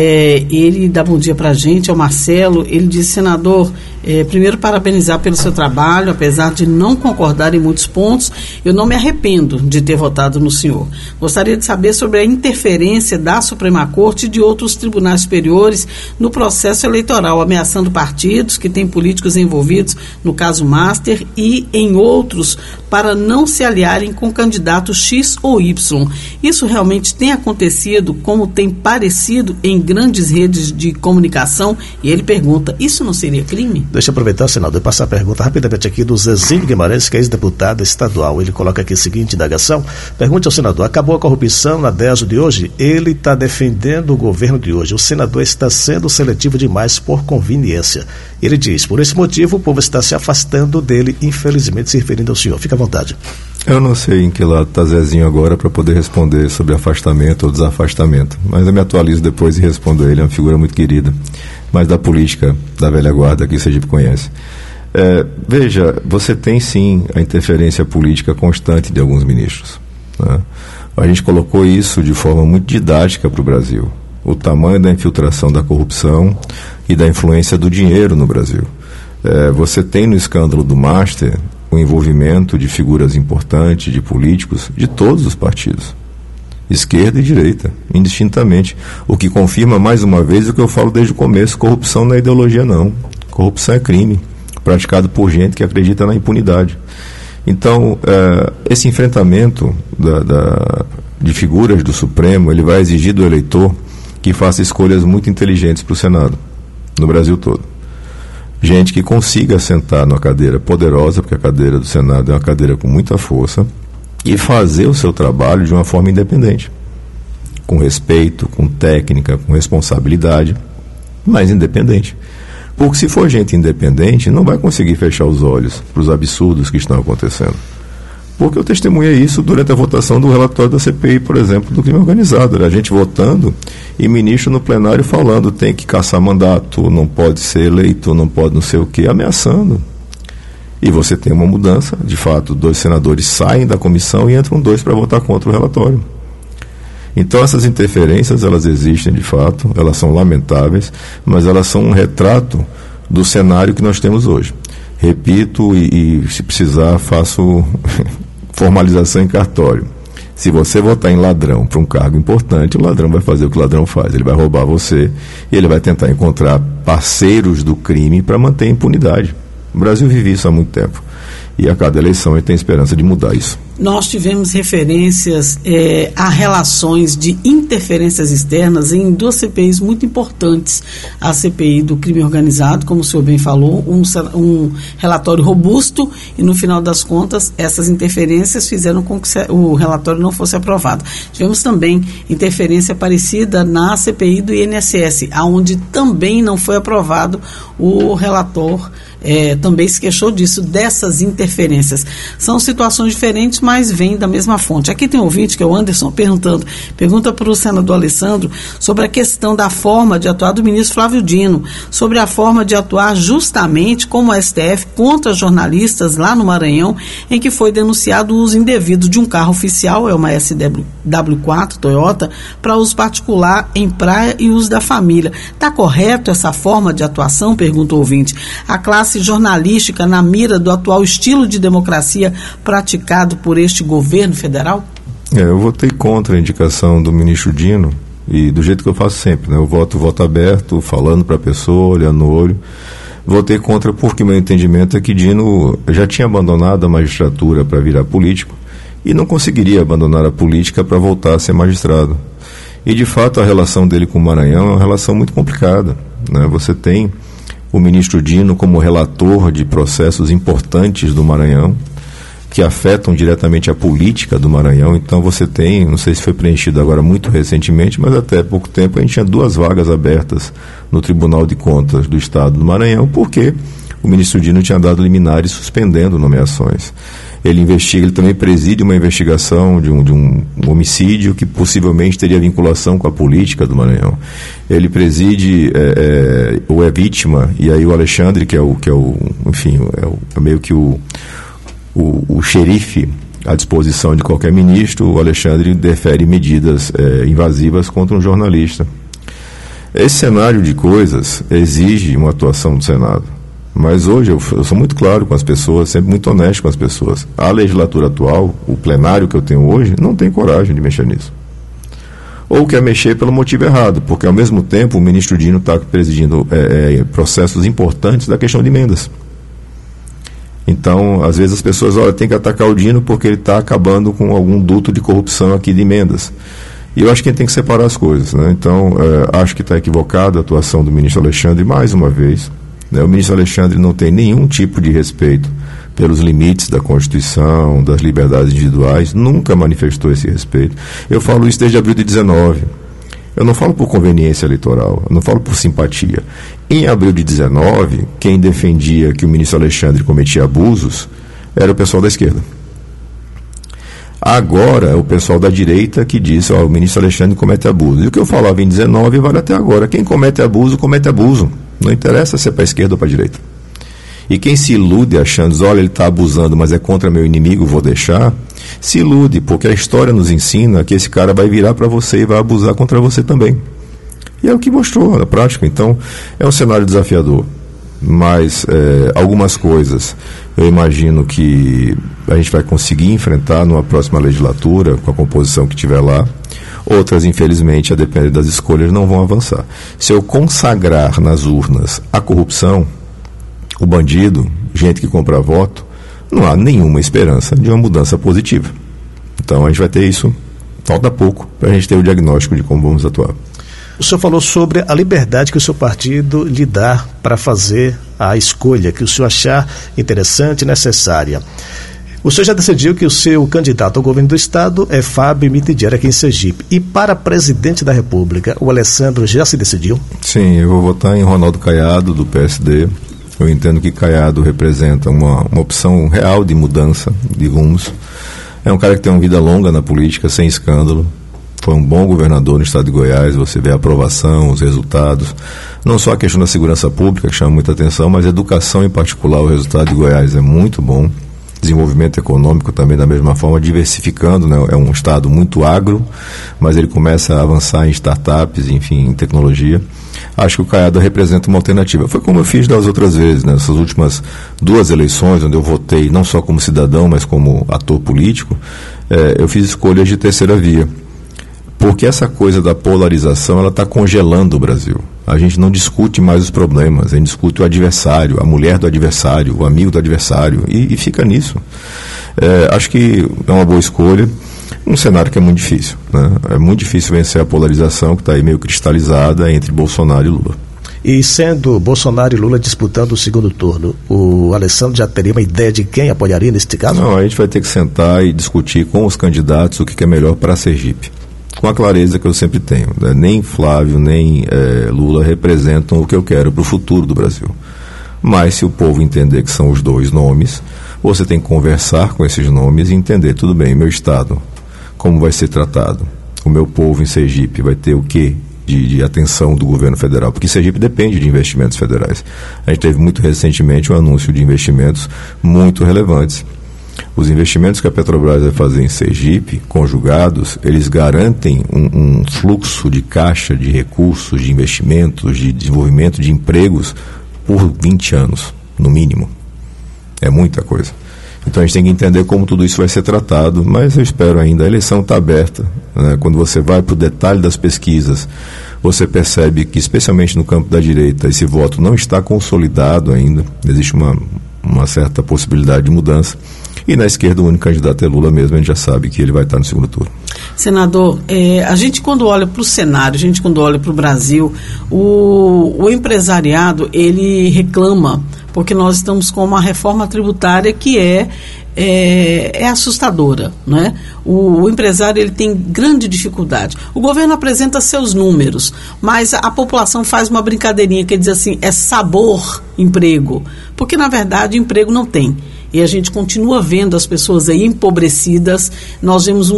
Speaker 4: ele dá bom dia para a gente, é o Marcelo, ele diz, senador, primeiro parabenizar pelo seu trabalho, apesar de não concordar em muitos pontos, eu não me arrependo de ter votado no senhor. Gostaria de saber sobre a interferência da Suprema Corte e de outros tribunais superiores no processo eleitoral, ameaçando partidos que têm políticos envolvidos, no caso Master, e em outros, para não se aliarem com candidatos X ou Y. Isso realmente tem acontecido, como tem parecido em grandes redes de comunicação? E ele pergunta, isso não seria crime?
Speaker 2: Deixa eu aproveitar, senador, e passar a pergunta rapidamente aqui do Zezinho Guimarães, que é ex-deputado estadual. Ele coloca aqui a seguinte indagação. Pergunte ao senador, acabou a corrupção na DESO de hoje? Ele está defendendo o governo de hoje. O senador está sendo seletivo demais por conveniência. Ele diz, por esse motivo o povo está se afastando dele, infelizmente se referindo ao senhor. Fica à vontade.
Speaker 3: Eu não sei em que lado está Zezinho agora para poder responder sobre afastamento ou desafastamento, mas eu me atualizo depois e respondo a ele. É uma figura muito querida, mas da política da velha guarda que o Sergipe conhece. Veja, você tem sim a interferência política constante de alguns ministros, né? A gente colocou isso de forma muito didática para o Brasil, o tamanho da infiltração da corrupção e da influência do dinheiro no Brasil. Você tem no escândalo do Master o envolvimento de figuras importantes, de políticos, de todos os partidos, esquerda e direita, indistintamente, o que confirma mais uma vez o que eu falo desde o começo: corrupção não é ideologia não, corrupção é crime, praticado por gente que acredita na impunidade. Então, esse enfrentamento de figuras do Supremo, ele vai exigir do eleitor que faça escolhas muito inteligentes para o Senado, no Brasil todo. Gente que consiga sentar numa cadeira poderosa, porque a cadeira do Senado é uma cadeira com muita força, e fazer o seu trabalho de uma forma independente, com respeito, com técnica, com responsabilidade, mas independente. Porque se for gente independente, não vai conseguir fechar os olhos para os absurdos que estão acontecendo. Porque eu testemunhei isso durante a votação do relatório da CPI, por exemplo, do crime organizado. Era a gente votando e ministro no plenário falando, tem que caçar mandato, não pode ser eleito, não pode não sei o quê, ameaçando. E você tem uma mudança, de fato, 2 senadores saem da comissão e entram 2 para votar contra o relatório. Então essas interferências, elas existem de fato, elas são lamentáveis, mas elas são um retrato do cenário que nós temos hoje. Repito e se precisar faço formalização em cartório. Se você votar em ladrão para um cargo importante, o ladrão vai fazer o que o ladrão faz, ele vai roubar você e ele vai tentar encontrar parceiros do crime para manter a impunidade. O Brasil vive isso há muito tempo e a cada eleição ele tem esperança de mudar isso.
Speaker 4: Nós tivemos referências a relações de interferências externas em 2 CPIs muito importantes. A CPI do crime organizado, como o senhor bem falou, um relatório robusto e, no final das contas, essas interferências fizeram com que o relatório não fosse aprovado. Tivemos também interferência parecida na CPI do INSS, onde também não foi aprovado. O relator também se queixou disso, dessas interferências. São situações diferentes, mas vêm da mesma fonte. Aqui tem um ouvinte, que é o Anderson, pergunta para o senador Alessandro sobre a questão da forma de atuar do ministro Flávio Dino, sobre a forma de atuar justamente como a STF contra jornalistas lá no Maranhão, em que foi denunciado o uso indevido de um carro oficial, é uma SW4 Toyota, para uso particular em praia e uso da família. Está correto essa forma de atuação? Pergunta o ouvinte. A classe jornalística na mira do atual estilo de democracia praticado por este governo federal?
Speaker 3: Eu votei contra a indicação do ministro Dino e do jeito que eu faço sempre, né? Eu voto aberto, falando para a pessoa, olhando no olho. Votei contra porque meu entendimento é que Dino já tinha abandonado a magistratura para virar político e não conseguiria abandonar a política para voltar a ser magistrado. E, de fato, a relação dele com o Maranhão é uma relação muito complicada, né? Você tem o ministro Dino como relator de processos importantes do Maranhão, que afetam diretamente a política do Maranhão. Então você tem, não sei se foi preenchido agora muito recentemente, mas até pouco tempo a gente tinha 2 vagas abertas no Tribunal de Contas do Estado do Maranhão, porque o ministro Dino tinha dado liminares suspendendo nomeações. Ele investiga, ele também preside uma investigação de um homicídio que possivelmente teria vinculação com a política do Maranhão. Ele preside ou é vítima, e aí o Alexandre, que é meio que o xerife à disposição de qualquer ministro, o Alexandre defere medidas invasivas contra um jornalista. Esse cenário de coisas exige uma atuação do Senado. Mas hoje eu sou muito claro com as pessoas, sempre muito honesto com as pessoas. A legislatura atual, o plenário que eu tenho hoje, não tem coragem de mexer nisso. Ou quer mexer pelo motivo errado, porque ao mesmo tempo o ministro Dino está presidindo processos importantes da questão de emendas. Então, às vezes as pessoas, tem que atacar o Dino porque ele está acabando com algum duto de corrupção aqui de emendas. E eu acho que a gente tem que separar as coisas, né? Então, acho que está equivocada a atuação do ministro Alexandre, mais uma vez. O ministro Alexandre não tem nenhum tipo de respeito pelos limites da Constituição, das liberdades individuais, nunca manifestou esse respeito. Eu falo isso desde abril de 19. Eu não falo por conveniência eleitoral, eu não falo por simpatia. Em abril de 19, quem defendia que o ministro Alexandre cometia abusos era o pessoal da esquerda. Agora é o pessoal da direita que diz, o ministro Alexandre comete abuso. E o que eu falava em 19 vale até agora. Quem comete abuso, comete abuso. Não interessa se é para a esquerda ou para a direita. E quem se ilude achando, ele está abusando, mas é contra meu inimigo, vou deixar, se ilude, porque a história nos ensina que esse cara vai virar para você e vai abusar contra você também. E é o que mostrou na prática. Então, é um cenário desafiador. Mas algumas coisas eu imagino que a gente vai conseguir enfrentar numa próxima legislatura, com a composição que tiver lá. Outras, infelizmente, a depender das escolhas, não vão avançar. Se eu consagrar nas urnas a corrupção, o bandido, gente que compra voto, não há nenhuma esperança de uma mudança positiva. Então a gente vai ter isso, falta pouco, para a gente ter o diagnóstico de como vamos atuar.
Speaker 2: O senhor falou sobre a liberdade que o seu partido lhe dá para fazer a escolha que o senhor achar interessante e necessária. O senhor já decidiu que o seu candidato ao governo do Estado é Fábio Mitidieri, aqui em Sergipe. E para presidente da República, o Alessandro já se decidiu?
Speaker 3: Sim, eu vou votar em Ronaldo Caiado, do PSD. Eu entendo que Caiado representa uma opção real de mudança de rumos. É um cara que tem uma vida longa na política, sem escândalo. Foi um bom governador no estado de Goiás. Você vê a aprovação, os resultados. Não só a questão da segurança pública, que chama muita atenção, mas a educação em particular. O resultado de Goiás é muito bom. Desenvolvimento econômico também da mesma forma, diversificando, né? É um estado muito agro, mas ele começa a avançar em startups, enfim, em tecnologia. Acho que o Caiado representa uma alternativa. Foi como eu fiz das outras vezes, né? Nessas últimas 2 eleições, onde eu votei não só como cidadão, mas como ator político, eu fiz escolhas de terceira via. Porque essa coisa da polarização, ela está congelando o Brasil. A gente não discute mais os problemas, a gente discute o adversário, a mulher do adversário, o amigo do adversário, e fica nisso. Acho que é uma boa escolha, um cenário que é muito difícil, né? É muito difícil vencer a polarização que está aí meio cristalizada entre Bolsonaro e Lula.
Speaker 2: E sendo Bolsonaro e Lula disputando o segundo turno, o Alessandro já teria uma ideia de quem apoiaria neste caso?
Speaker 3: Não, a gente vai ter que sentar e discutir com os candidatos o que é melhor para Sergipe. Com a clareza que eu sempre tenho, né? Nem Flávio, nem Lula representam o que eu quero para o futuro do Brasil. Mas se o povo entender que são os 2 nomes, você tem que conversar com esses nomes e entender, tudo bem, meu estado, como vai ser tratado? O meu povo em Sergipe vai ter o quê de atenção do governo federal? Porque Sergipe depende de investimentos federais. A gente teve muito recentemente um anúncio de investimentos muito relevantes. Os investimentos que a Petrobras vai fazer em Sergipe, conjugados, eles garantem um fluxo de caixa, de recursos, de investimentos, de desenvolvimento de empregos por 20 anos, no mínimo. É muita coisa. Então a gente tem que entender como tudo isso vai ser tratado, mas eu espero ainda, a eleição está aberta, né? Quando você vai para o detalhe das pesquisas, Você percebe que, especialmente no campo da direita, esse voto não está consolidado ainda, existe uma certa possibilidade de mudança. E na esquerda, o único candidato é Lula mesmo, a gente já sabe que ele vai estar no segundo turno.
Speaker 4: Senador, a gente quando olha para o cenário, a gente quando olha para o Brasil, o empresariado, ele reclama, porque nós estamos com uma reforma tributária que é assustadora, né? O empresário, ele tem grande dificuldade. O governo apresenta seus números, mas a população faz uma brincadeirinha que diz assim, é sabor emprego, porque na verdade emprego não tem. E a gente continua vendo as pessoas aí empobrecidas. Nós vemos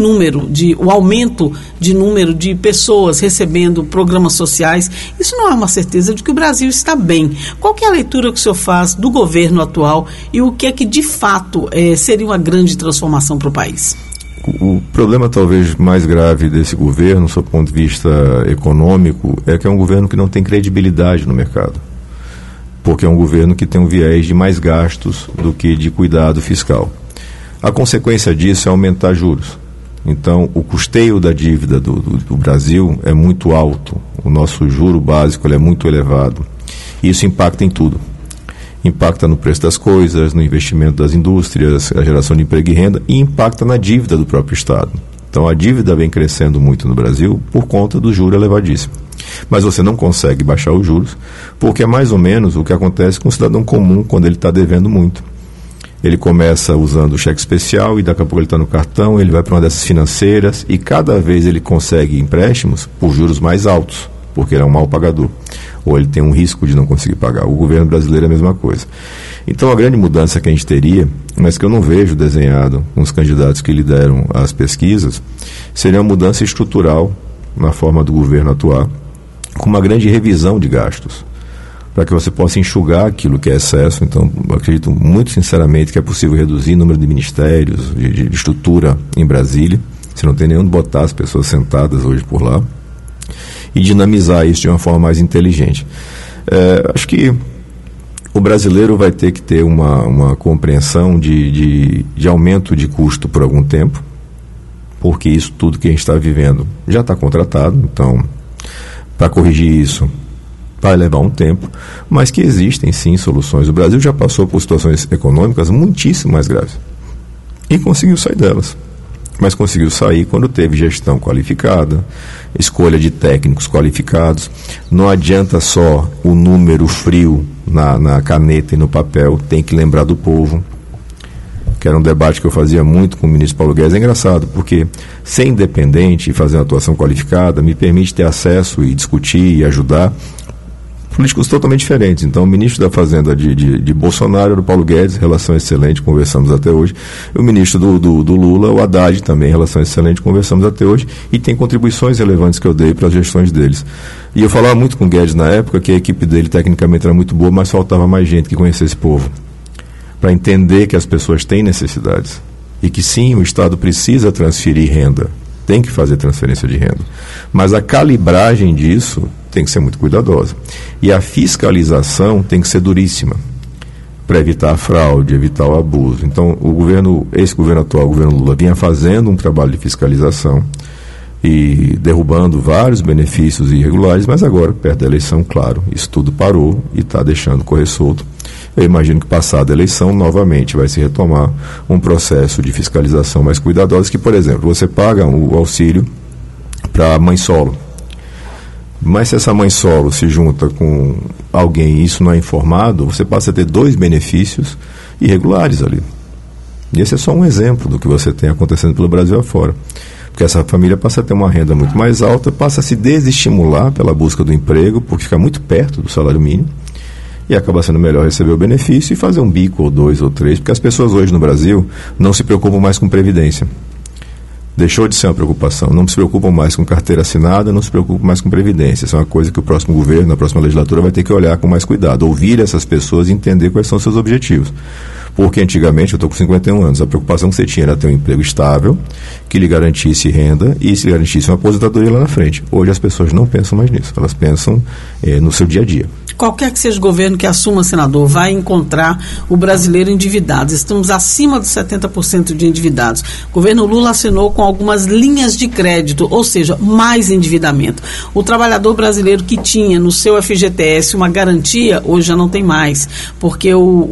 Speaker 4: o aumento de número de pessoas recebendo programas sociais. Isso não é uma certeza de que o Brasil está bem. Qual que é a leitura que o senhor faz do governo atual e o que é que de fato seria uma grande transformação para o país?
Speaker 3: O problema talvez mais grave desse governo, do ponto de vista econômico, é que é um governo que não tem credibilidade no mercado. Porque é um governo que tem um viés de mais gastos do que de cuidado fiscal. A consequência disso é aumentar juros. Então, o custeio da dívida do Brasil é muito alto. O nosso juro básico é muito elevado. Isso impacta em tudo. Impacta no preço das coisas, no investimento das indústrias, a geração de emprego e renda, e impacta na dívida do próprio Estado. Então, a dívida vem crescendo muito no Brasil por conta do juro elevadíssimo. Mas você não consegue baixar os juros, porque é mais ou menos o que acontece com o cidadão comum quando ele está devendo muito. Ele começa usando o cheque especial e daqui a pouco ele está no cartão, ele vai para uma dessas financeiras e cada vez ele consegue empréstimos por juros mais altos, porque ele é um mau pagador, ou ele tem um risco de não conseguir pagar. O governo brasileiro é a mesma coisa. Então a grande mudança que a gente teria, mas que eu não vejo desenhado com os candidatos que lideram as pesquisas, seria uma mudança estrutural na forma do governo atuar, com uma grande revisão de gastos, para que você possa enxugar aquilo que é excesso. Então, eu acredito muito sinceramente que é possível reduzir o número de ministérios, de estrutura em Brasília, se não tem nem onde botar as pessoas sentadas hoje por lá, e dinamizar isso de uma forma mais inteligente. Acho que o brasileiro vai ter que ter uma compreensão de aumento de custo por algum tempo, porque isso tudo que a gente está vivendo já está contratado, então para corrigir isso vai levar um tempo, mas que existem sim soluções. O Brasil já passou por situações econômicas muitíssimo mais graves e conseguiu sair delas, mas conseguiu sair quando teve gestão qualificada, escolha de técnicos qualificados. Não adianta só o número frio na caneta e no papel, tem que lembrar do povo, que era um debate que eu fazia muito com o ministro Paulo Guedes. É engraçado, porque ser independente e fazer uma atuação qualificada me permite ter acesso e discutir e ajudar políticos totalmente diferentes. Então, o ministro da Fazenda de Bolsonaro era o Paulo Guedes, relação excelente, conversamos até hoje. O ministro do Lula, o Haddad, também, relação excelente, conversamos até hoje, e tem contribuições relevantes que eu dei para as gestões deles. E eu falava muito com o Guedes na época que a equipe dele tecnicamente era muito boa, mas faltava mais gente que conhecesse esse povo, para entender que as pessoas têm necessidades e que sim, o Estado precisa transferir renda, tem que fazer transferência de renda, mas a calibragem disso tem que ser muito cuidadosa e a fiscalização tem que ser duríssima para evitar a fraude, evitar o abuso. Então esse governo atual, o governo Lula, vinha fazendo um trabalho de fiscalização e derrubando vários benefícios irregulares, mas agora, perto da eleição, claro, isso tudo parou e está deixando correr solto. Eu imagino que, passada a eleição, novamente vai se retomar um processo de fiscalização mais cuidadosa, que, por exemplo, você paga o auxílio para a mãe solo, mas se essa mãe solo se junta com alguém e isso não é informado, você passa a ter 2 benefícios irregulares ali. E esse é só um exemplo do que você tem acontecendo pelo Brasil afora. Porque essa família passa a ter uma renda muito mais alta, passa a se desestimular pela busca do emprego, porque fica muito perto do salário mínimo, e acaba sendo melhor receber o benefício e fazer um bico, ou 2 ou 3, porque as pessoas hoje no Brasil não se preocupam mais com previdência. Deixou de ser uma preocupação. Não se preocupam mais com carteira assinada, não se preocupam mais com previdência. Isso é uma coisa que o próximo governo, na próxima legislatura, vai ter que olhar com mais cuidado, ouvir essas pessoas e entender quais são os seus objetivos. Porque antigamente, eu estou com 51 anos, a preocupação que você tinha era ter um emprego estável, que lhe garantisse renda e se lhe garantisse uma aposentadoria lá na frente. Hoje as pessoas não pensam mais nisso, elas pensam no seu dia a dia.
Speaker 4: qualquer que seja o governo que assuma, senador, vai encontrar o brasileiro endividado. Estamos acima dos 70% de endividados. O governo Lula assinou com algumas linhas de crédito, ou seja, mais endividamento. O trabalhador brasileiro que tinha no seu FGTS uma garantia, hoje já não tem mais, porque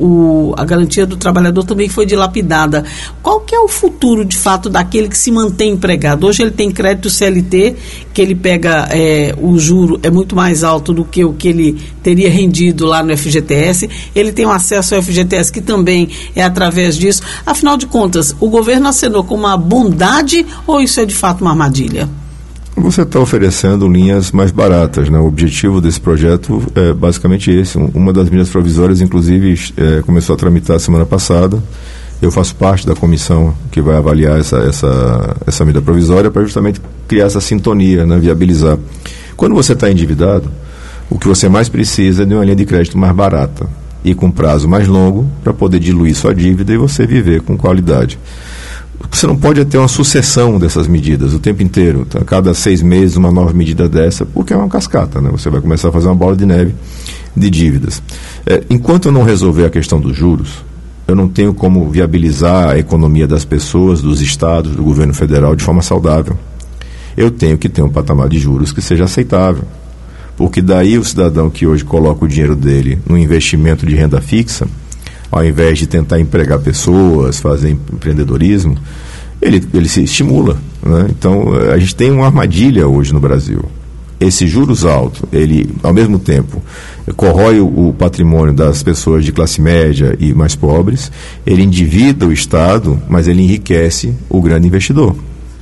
Speaker 4: a garantia do trabalhador também foi dilapidada. Qual que é o futuro, de fato, daquele que se mantém empregado? Hoje ele tem crédito CLT, que ele pega, o juro é muito mais alto do que o que ele teria rendido lá no FGTS. Ele tem um acesso ao FGTS que também é através disso. Afinal de contas, o governo assinou com uma bondade ou isso é de fato uma armadilha?
Speaker 3: Você está oferecendo linhas mais baratas, né? O objetivo desse projeto é basicamente esse. Uma das medidas provisórias, inclusive, começou a tramitar semana passada. Eu faço parte da comissão que vai avaliar essa medida provisória para justamente criar essa sintonia, né? Viabilizar. Quando você está endividado, o que você mais precisa é de uma linha de crédito mais barata e com prazo mais longo para poder diluir sua dívida e você viver com qualidade. Você não pode ter uma sucessão dessas medidas o tempo inteiro, tá? Cada 6 meses uma nova medida dessa, porque é uma cascata, né? Você vai começar a fazer uma bola de neve de dívidas. Enquanto eu não resolver a questão dos juros, eu não tenho como viabilizar a economia das pessoas, dos estados, do governo federal de forma saudável. Eu tenho que ter um patamar de juros que seja aceitável, porque daí o cidadão que hoje coloca o dinheiro dele no investimento de renda fixa, ao invés de tentar empregar pessoas, fazer empreendedorismo, ele se estimula, né? Então, a gente tem uma armadilha hoje no Brasil. Esses juros altos, ele, ao mesmo tempo, corrói o patrimônio das pessoas de classe média e mais pobres, ele endivida o Estado, mas ele enriquece o grande investidor.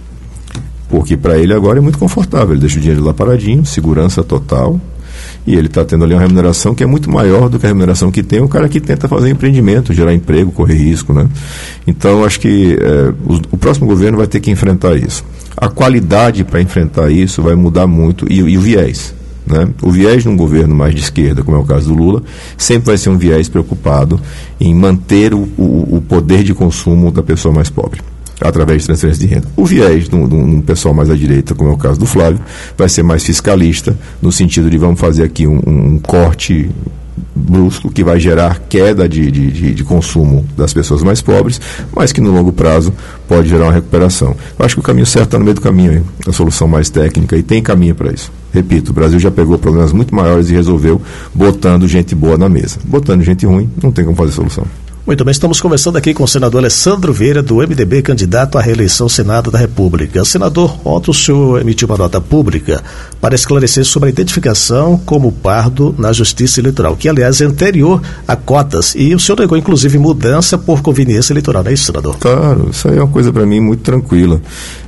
Speaker 3: Porque para ele agora é muito confortável, ele deixa o dinheiro lá paradinho, segurança total, e ele está tendo ali uma remuneração que é muito maior do que a remuneração que tem o cara que tenta fazer um empreendimento, gerar emprego, correr risco, né? Então, acho que o próximo governo vai ter que enfrentar isso. A qualidade para enfrentar isso vai mudar muito, e o viés, né? O viés de um governo mais de esquerda, como é o caso do Lula, sempre vai ser um viés preocupado em manter o poder de consumo da pessoa mais pobre, através de transferência de renda. O viés de um pessoal mais à direita, como é o caso do Flávio, vai ser mais fiscalista, no sentido de vamos fazer aqui um corte brusco que vai gerar queda de consumo das pessoas mais pobres, mas que no longo prazo pode gerar uma recuperação. Eu acho que o caminho certo está no meio do caminho, hein? A solução mais técnica, e tem caminho para isso. Repito, o Brasil já pegou problemas muito maiores e resolveu botando gente boa na mesa. Botando gente ruim, não tem como fazer solução.
Speaker 2: Muito bem, estamos conversando aqui com o senador Alessandro Vieira, do MDB, candidato à reeleição ao Senado da República. Senador, ontem o senhor emitiu uma nota pública para esclarecer sobre a identificação como pardo na Justiça Eleitoral, que, aliás, é anterior a cotas, e o senhor negou, inclusive, mudança por conveniência eleitoral, não é isso, senador?
Speaker 3: Claro, isso aí é uma coisa para mim muito tranquila.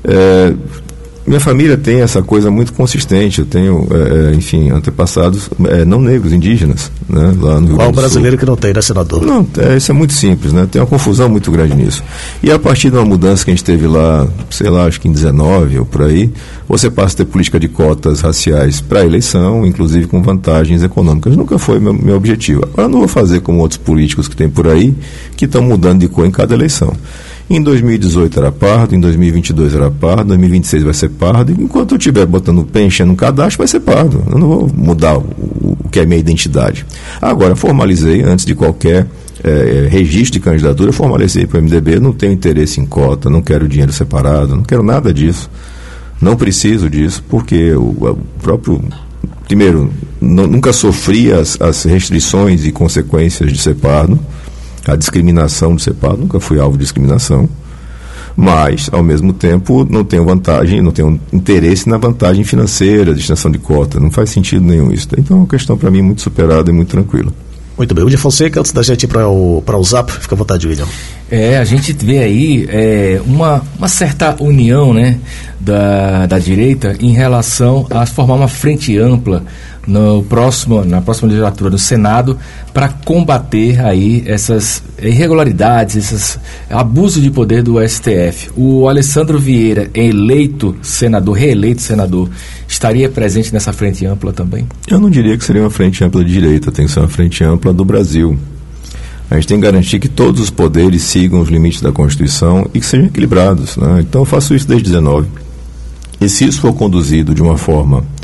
Speaker 3: Minha família tem essa coisa muito consistente. Eu tenho, enfim, antepassados não negros, indígenas, né, lá no Rio Grande do Sul. Qual
Speaker 2: brasileiro que não tem, né, senador?
Speaker 3: Não, isso é muito simples, né? Tem uma confusão muito grande nisso. E a partir de uma mudança que a gente teve lá, sei lá, acho que em 19 ou por aí, você passa a ter política de cotas raciais para a eleição, inclusive com vantagens econômicas. Nunca foi meu objetivo. Agora não vou fazer como outros políticos que tem por aí, que estão mudando de cor em cada eleição. Em 2018 era pardo, em 2022 era pardo, em 2026 vai ser pardo, e enquanto eu estiver preenchendo um cadastro, vai ser pardo. Eu não vou mudar o que é minha identidade. Agora, formalizei, antes de qualquer registro de candidatura, eu formalizei para o MDB, não tenho interesse em cota, não quero dinheiro separado, não quero nada disso. Não preciso disso, porque o próprio... Primeiro, nunca sofri as restrições e consequências de ser pardo. A discriminação de ser pardo, nunca fui alvo de discriminação, mas, ao mesmo tempo, não tenho vantagem, não tenho interesse na vantagem financeira, de extensão de cota, não faz sentido nenhum isso. Então, é uma questão para mim muito superada e muito tranquila.
Speaker 2: Muito bem. William Fonseca, antes da gente ir para o Zap, fica à vontade, William.
Speaker 5: A gente vê aí uma certa união, né, da direita em relação a formar uma frente ampla na próxima legislatura do Senado para combater aí essas irregularidades, esses abusos de poder do STF. O Alessandro Vieira, reeleito senador, estaria presente nessa frente ampla também? Eu
Speaker 3: não diria que seria uma frente ampla de direita, tem que ser uma frente ampla do Brasil. A gente tem que garantir que todos os poderes sigam os limites da Constituição e que sejam equilibrados, né? Então eu faço isso desde 19. E se isso for conduzido de uma forma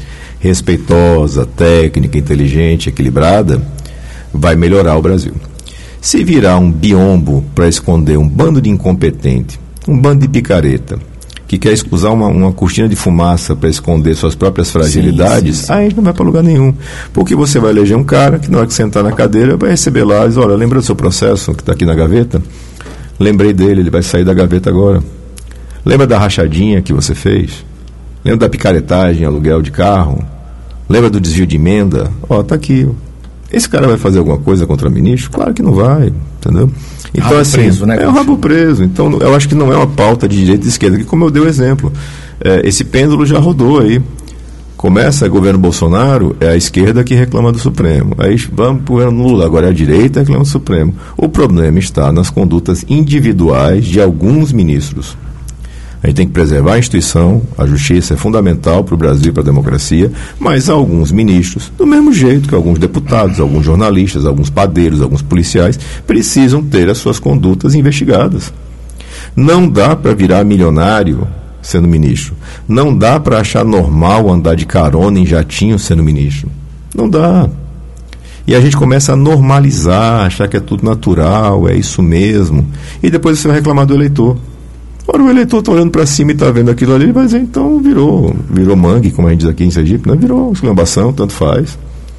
Speaker 3: respeitosa, técnica, inteligente, equilibrada, vai melhorar o Brasil. Se virar um biombo para esconder um bando de incompetente, um bando de picareta, que quer usar uma cortina de fumaça para esconder suas próprias fragilidades, sim. Aí a gente não vai para lugar nenhum. Porque você vai eleger um cara que, na hora que sentar na cadeira, vai receber lá e diz: olha, lembra do seu processo que está aqui na gaveta? Lembrei dele, ele vai sair da gaveta agora. Lembra da rachadinha que você fez? Lembra da picaretagem, aluguel de carro? Lembra do desvio de emenda? Está aqui. Esse cara vai fazer alguma coisa contra o ministro? Claro que não vai, entendeu? Então, rabo assim, preso, né? É um rabo preso. Então, eu acho que não é uma pauta de direita e de esquerda, que, como eu dei o exemplo, esse pêndulo já rodou aí. Começa o governo Bolsonaro, é a esquerda que reclama do Supremo. Aí vamos para o governo Lula, agora é a direita que reclama do Supremo. O problema está nas condutas individuais de alguns ministros. A gente tem que preservar a instituição, a justiça é fundamental para o Brasil e para a democracia, mas alguns ministros, do mesmo jeito que alguns deputados, alguns jornalistas, alguns padeiros, alguns policiais, precisam ter as suas condutas investigadas. Não dá para virar milionário sendo ministro. Não dá para achar normal andar de carona em jatinho sendo ministro. Não dá. E a gente começa a normalizar, achar que é tudo natural, é isso mesmo. E depois você vai reclamar do eleitor. Ora, o eleitor está olhando para cima e está vendo aquilo ali, ele vai dizer: então virou mangue, como a gente diz aqui em Sergipe, né? Virou esculhambação, tanto faz.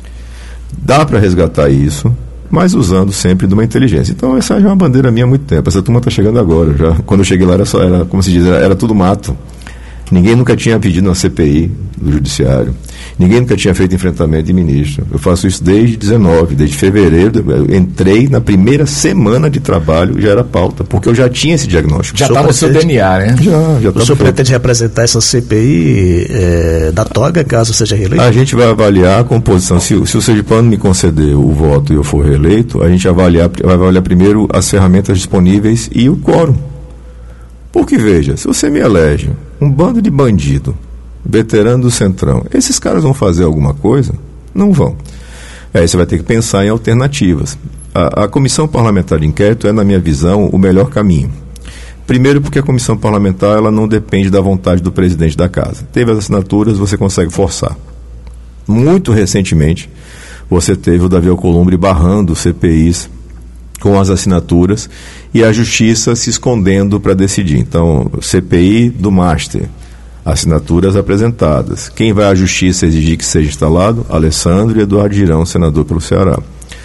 Speaker 3: Dá para resgatar isso, mas usando sempre de uma inteligência. Então essa já é uma bandeira minha há muito tempo. Essa turma está chegando agora. Já, quando eu cheguei lá era como se diz, era tudo mato. Ninguém nunca tinha pedido uma CPI do Judiciário. Ninguém nunca tinha feito enfrentamento de ministro. Eu faço isso desde fevereiro. Eu entrei na primeira semana de trabalho, já era pauta, porque eu já tinha esse diagnóstico.
Speaker 5: Já estava no seu DNA, né?
Speaker 2: Já o senhor pretende representar essa CPI da toga, caso seja reeleito?
Speaker 3: A gente vai avaliar a composição. Se o sergipano me conceder o voto e eu for reeleito, a gente vai avaliar primeiro as ferramentas disponíveis e o quórum. Porque, veja, se você me elege um bando de bandido, veterano do Centrão, esses caras vão fazer alguma coisa? Não vão. Aí você vai ter que pensar em alternativas. A Comissão Parlamentar de Inquérito é, na minha visão, o melhor caminho. Primeiro porque a Comissão Parlamentar ela não depende da vontade do presidente da Casa. Teve as assinaturas, você consegue forçar. Muito recentemente, você teve o Davi Alcolumbre barrando CPIs com as assinaturas e a Justiça se escondendo para decidir. Então, CPI do Master, assinaturas apresentadas. Quem vai à Justiça exigir que seja instalado? Alessandro e Eduardo Girão, senador pelo Ceará.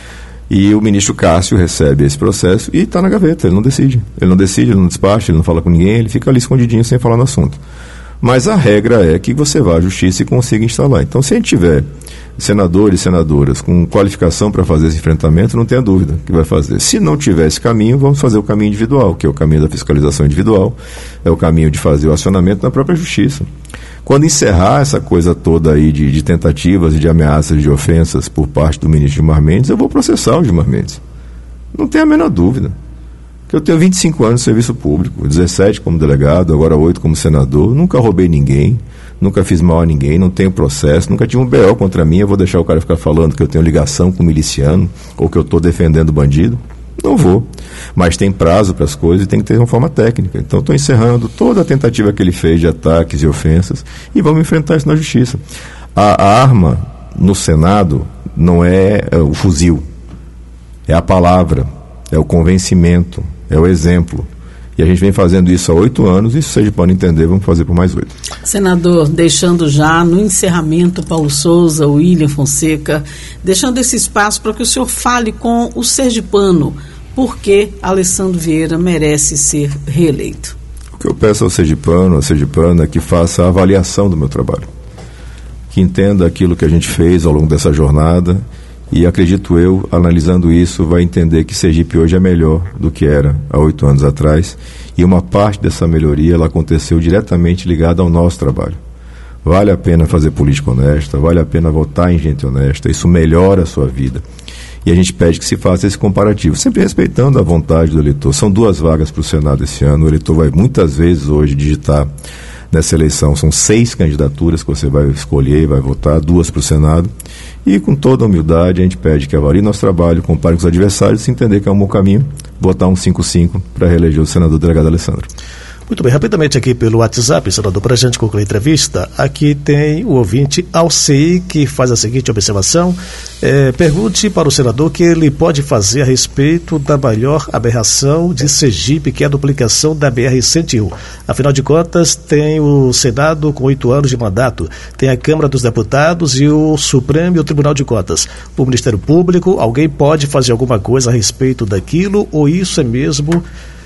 Speaker 3: E o ministro Cássio recebe esse processo e está na gaveta, ele não decide. Ele não despacha, ele não fala com ninguém, ele fica ali escondidinho sem falar no assunto. Mas a regra é que você vá à Justiça e consiga instalar. Então, se a gente tiver senadores e senadoras com qualificação para fazer esse enfrentamento, não tenha dúvida que vai fazer. Se não tiver esse caminho, vamos fazer o caminho individual, que é o caminho da fiscalização individual, é o caminho de fazer o acionamento na própria Justiça. Quando encerrar essa coisa toda aí de tentativas e de ameaças de ofensas por parte do ministro Gilmar Mendes, eu vou processar o Gilmar Mendes. Não tenho a menor dúvida. Eu tenho 25 anos de serviço público, 17 como delegado, agora 8 como senador, nunca roubei ninguém, nunca fiz mal a ninguém, não tenho processo, nunca tive um BO contra mim, eu vou deixar o cara ficar falando que eu tenho ligação com o miliciano ou que eu estou defendendo bandido? Não vou. Mas tem prazo para as coisas e tem que ter uma forma técnica. Então estou encerrando toda a tentativa que ele fez de ataques e ofensas e vamos enfrentar isso na Justiça. A arma no Senado não é o fuzil, é a palavra, é o convencimento, é o exemplo. E a gente vem fazendo isso há 8 anos e, se vocês podem entender, vamos fazer por mais 8.
Speaker 4: Senador, deixando já no encerramento Paulo Souza, William Fonseca, deixando esse espaço para que o senhor fale com o sergipano por que Alessandro Vieira merece ser reeleito.
Speaker 3: O que eu peço ao sergipano, à sergipana, é que faça a avaliação do meu trabalho, que entenda aquilo que a gente fez ao longo dessa jornada. E acredito eu, analisando isso, vai entender que Sergipe hoje é melhor do que era há 8 anos atrás. E uma parte dessa melhoria ela aconteceu diretamente ligada ao nosso trabalho. Vale a pena fazer política honesta, vale a pena votar em gente honesta, isso melhora a sua vida. E a gente pede que se faça esse comparativo, sempre respeitando a vontade do eleitor. São 2 vagas para o Senado esse ano, o eleitor vai muitas vezes hoje digitar nessa eleição. São 6 candidaturas que você vai escolher e vai votar, 2 para o Senado. E com toda a humildade a gente pede que avalie nosso trabalho, compare com os adversários, se entender que é um bom caminho, votar um 5-5 para reeleger o senador delegado Alessandro.
Speaker 2: Muito bem, rapidamente aqui pelo WhatsApp, senador, para a gente concluir a entrevista, aqui tem o ouvinte Alcei, que faz a seguinte observação: pergunte para o senador o que ele pode fazer a respeito da maior aberração de Sergipe, que é a duplicação da BR-101. Afinal de contas, tem o Senado com 8 anos de mandato, tem a Câmara dos Deputados e o Supremo e o Tribunal de Contas. O Ministério Público, alguém pode fazer alguma coisa a respeito daquilo, ou é isso mesmo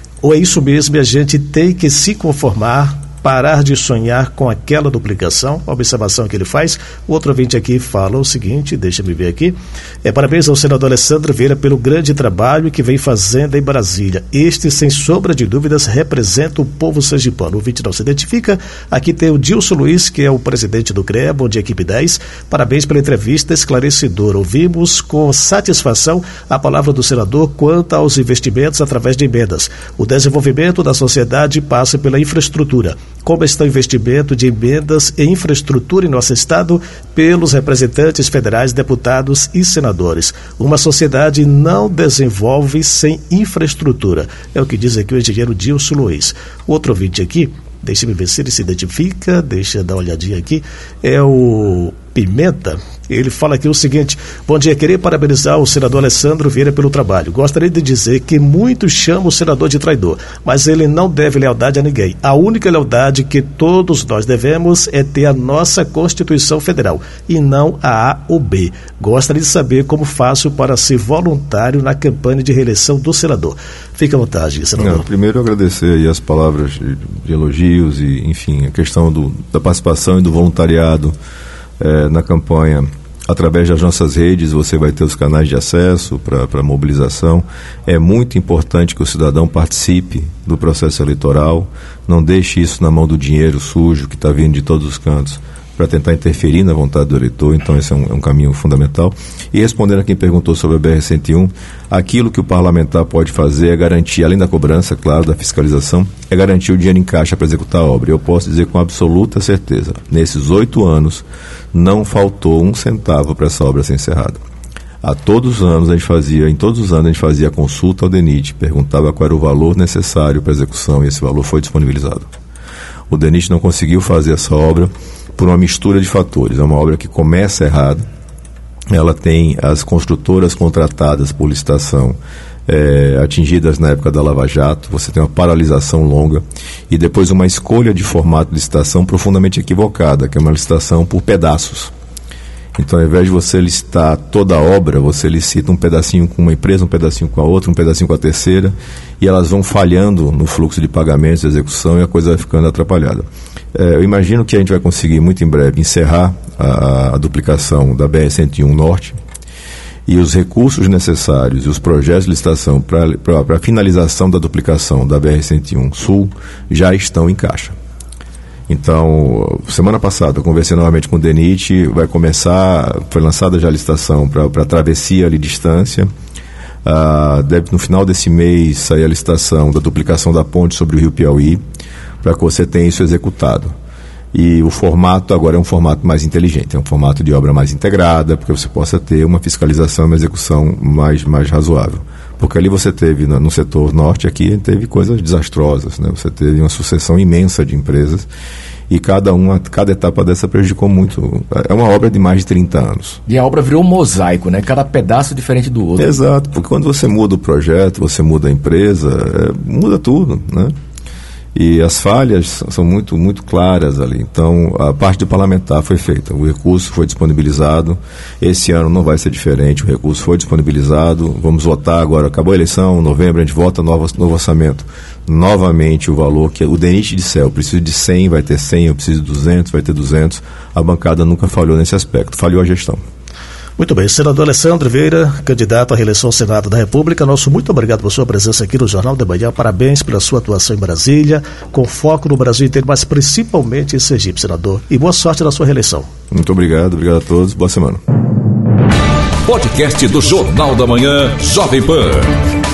Speaker 2: e a gente tem que se conformar, parar de sonhar com aquela duplicação? A observação que ele faz. O outro ouvinte aqui fala o seguinte, deixa-me ver aqui: parabéns ao senador Alessandro Vieira pelo grande trabalho que vem fazendo em Brasília. Este, sem sombra de dúvidas, representa o povo sergipano. O ouvinte não se identifica. Aqui tem o Dilson Luiz, que é o presidente do CREA. Bom dia, equipe 10. Parabéns pela entrevista esclarecedora. Ouvimos com satisfação a palavra do senador quanto aos investimentos através de emendas. O desenvolvimento da sociedade passa pela infraestrutura. Como está o investimento de emendas e infraestrutura em nosso estado pelos representantes federais, deputados e senadores? Uma sociedade não desenvolve sem infraestrutura. É o que diz aqui o engenheiro Dilson Luiz. O outro ouvinte aqui, deixa-me ver se ele se identifica, deixa eu dar uma olhadinha aqui, é o Pimenta. Ele fala aqui o seguinte: bom dia, queria parabenizar o senador Alessandro Vieira pelo trabalho. Gostaria de dizer que muitos chamam o senador de traidor, mas ele não deve lealdade a ninguém. A única lealdade que todos nós devemos é ter a nossa Constituição Federal e não a A ou B. Gostaria de saber como faço para ser voluntário na campanha de reeleição do senador. Fique à vontade, senador.
Speaker 3: Primeiro agradecer aí as palavras de elogios e, enfim, a questão da participação e do voluntariado na campanha. Através das nossas redes você vai ter os canais de acesso para mobilização. É muito importante que o cidadão participe do processo eleitoral, não deixe isso na mão do dinheiro sujo que está vindo de todos os cantos para tentar interferir na vontade do eleitor. Então esse é um caminho fundamental. E respondendo a quem perguntou sobre a BR-101, aquilo que o parlamentar pode fazer é garantir, além da cobrança, claro, da fiscalização, é garantir o dinheiro em caixa para executar a obra. Eu posso dizer com absoluta certeza, nesses 8 anos não faltou um centavo para essa obra ser encerrada. Em todos os anos a gente fazia a consulta ao DENIT, perguntava qual era o valor necessário para a execução e esse valor foi disponibilizado. O DENIT não conseguiu fazer essa obra por uma mistura de fatores. É uma obra que começa errada, ela tem as construtoras contratadas por licitação atingidas na época da Lava Jato, você tem uma paralisação longa e depois uma escolha de formato de licitação profundamente equivocada, que é uma licitação por pedaços. Então, ao invés de você licitar toda a obra, você licita um pedacinho com uma empresa, um pedacinho com a outra, um pedacinho com a terceira, e elas vão falhando no fluxo de pagamentos, de execução, e a coisa vai ficando atrapalhada. Eu imagino que a gente vai conseguir muito em breve encerrar a duplicação da BR-101 Norte, e os recursos necessários e os projetos de licitação para a finalização da duplicação da BR-101 Sul já estão em caixa. Então, semana passada, eu conversei novamente com o DENIT, foi lançada já a licitação para a travessia ali distância. Deve no final desse mês sair a licitação da duplicação da ponte sobre o Rio Piauí, para que você tenha isso executado. E o formato agora é um formato mais inteligente, é um formato de obra mais integrada, porque você possa ter uma fiscalização e uma execução mais razoável. Porque ali você teve, no setor norte aqui, teve coisas desastrosas, né? Você teve uma sucessão imensa de empresas e cada etapa dessa prejudicou muito. É uma obra de mais de 30 anos.
Speaker 5: E a obra virou um mosaico, né? Cada pedaço diferente do outro.
Speaker 3: Exato, porque quando você muda o projeto, você muda a empresa, muda tudo, né? E as falhas são muito, muito claras ali. Então, a parte do parlamentar foi feita. O recurso foi disponibilizado. Esse ano não vai ser diferente. O recurso foi disponibilizado. Vamos votar agora. Acabou a eleição, em novembro, a gente vota novo orçamento. Novamente, o valor que o DENIT disse, eu preciso de 100, vai ter 100, eu preciso de 200, vai ter 200. A bancada nunca falhou nesse aspecto. Falhou a gestão.
Speaker 2: Muito bem, senador Alessandro Vieira, candidato à reeleição ao Senado da República, nosso muito obrigado por sua presença aqui no Jornal da Manhã, parabéns pela sua atuação em Brasília, com foco no Brasil inteiro, mas principalmente em Sergipe, senador, e boa sorte na sua reeleição.
Speaker 3: Muito obrigado a todos, boa semana.
Speaker 1: Podcast do Jornal da Manhã, Jovem Pan.